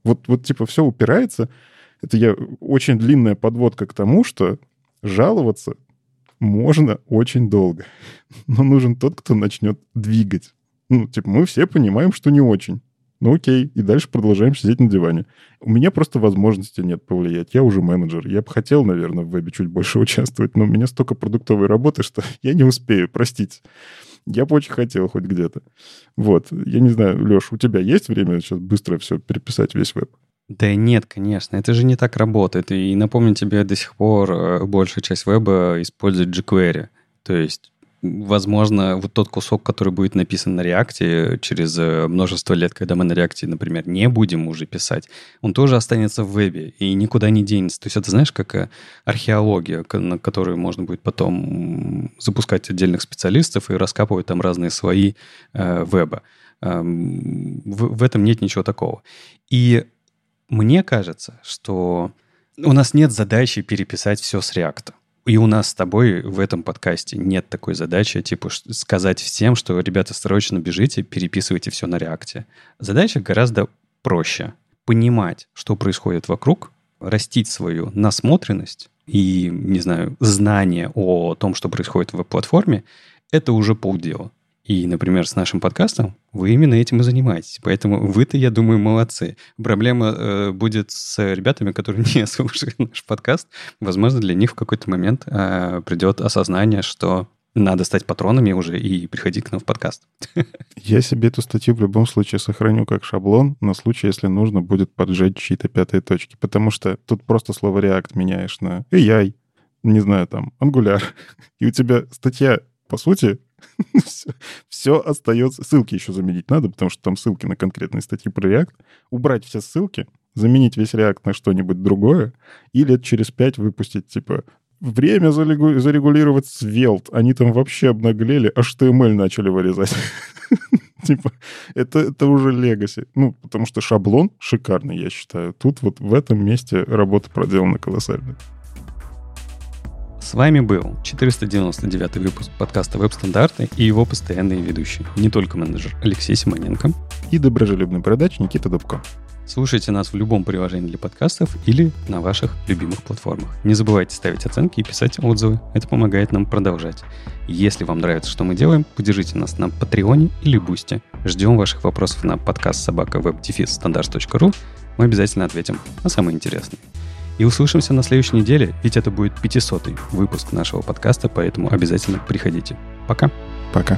Все упирается... Это очень длинная подводка к тому, что жаловаться можно очень долго. Но нужен тот, кто начнет двигать. Мы все понимаем, что не очень. Окей, и дальше продолжаем сидеть на диване. У меня просто возможности нет повлиять. Я уже менеджер. Я бы хотел, наверное, в вебе чуть больше участвовать, но у меня столько продуктовой работы, что я не успею, простите. Я бы очень хотел хоть где-то. Я не знаю, Леш, у тебя есть время сейчас быстро все переписать, весь веб? Да нет, конечно, это же не так работает. И напомню тебе, до сих пор большая часть веба использует jQuery. То есть, возможно, тот кусок, который будет написан на React через множество лет, когда мы на React, например, не будем уже писать, он тоже останется в вебе и никуда не денется. То есть это, знаешь, как археология, на которую можно будет потом запускать отдельных специалистов и раскапывать там разные слои веба. В этом нет ничего такого. И мне кажется, что у нас нет задачи переписать все с React. И у нас с тобой в этом подкасте нет такой задачи, типа сказать всем, что, ребята, срочно бежите, переписывайте все на React. Задача гораздо проще. Понимать, что происходит вокруг, растить свою насмотренность и, не знаю, знание о том, что происходит в веб-платформе, это уже полдела. И, например, с нашим подкастом вы именно этим и занимаетесь. Поэтому вы-то, я думаю, молодцы. Проблема будет с ребятами, которые не слушают наш подкаст. Возможно, для них в какой-то момент придет осознание, что надо стать патронами уже и приходить к нам в подкаст. Я себе эту статью в любом случае сохраню как шаблон на случай, если нужно будет поджечь чьи-то пятые точки. Потому что тут просто слово React меняешь на AI, не знаю, там, Angular. И у тебя статья, по сути, все остается. Ссылки еще заменить надо, потому что там ссылки на конкретные статьи про React. Убрать все ссылки, заменить весь React на что-нибудь другое, и лет через 5 выпустить, типа, время зарегулировать Svelte. Они там вообще обнаглели, HTML начали вырезать. Типа, это уже легаси. Ну, потому что шаблон шикарный, я считаю. Тут вот в этом месте работа проделана колоссальная. С вами был 499 выпуск подкаста «Веб-стандарты» и его постоянные ведущие. Не только менеджер Алексей Симоненко И доброжелюбный бородач Никита Дубко. Слушайте нас в любом приложении для подкастов или на ваших любимых платформах. Не забывайте ставить оценки и писать отзывы. Это помогает нам продолжать. Если вам нравится, что мы делаем, поддержите нас на Патреоне или Бусти. Ждем ваших вопросов на podcast@web-standards.ru. Мы обязательно ответим на самые интересные. И услышимся на следующей неделе, ведь это будет 500-й выпуск нашего подкаста, поэтому обязательно приходите. Пока. Пока.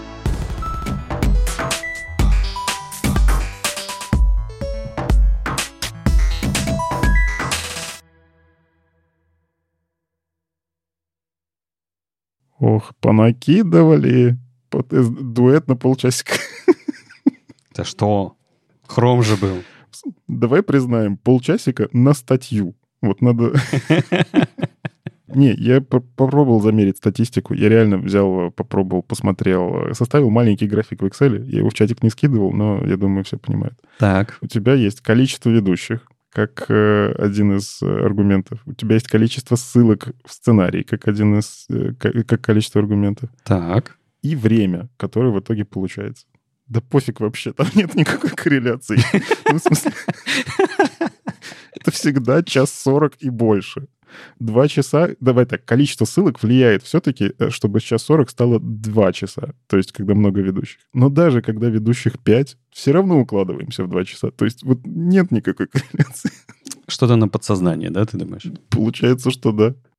Ох, понакидывали. Дуэт на полчасика. Да что? Хром же был. Давай признаем, полчасика на статью. Вот надо... Не, я попробовал замерить статистику. Я реально взял, попробовал, посмотрел. Составил маленький график в Excel. Я его в чатик не скидывал, но я думаю, все понимают. Так. У тебя есть количество ведущих, как один из аргументов. У тебя есть количество ссылок в сценарий, как один из... как количество аргументов. Так. И время, которое в итоге получается. Да пофиг вообще, там нет никакой корреляции. Ну, в смысле, это всегда 1:40 и больше. 2 часа, давай так, количество ссылок влияет все-таки, чтобы 1:40 стало 2 часа, то есть когда много ведущих. Но даже когда ведущих 5, все равно укладываемся в 2 часа. То есть вот нет никакой корреляции. Что-то на подсознание, да, ты думаешь? Получается, что да.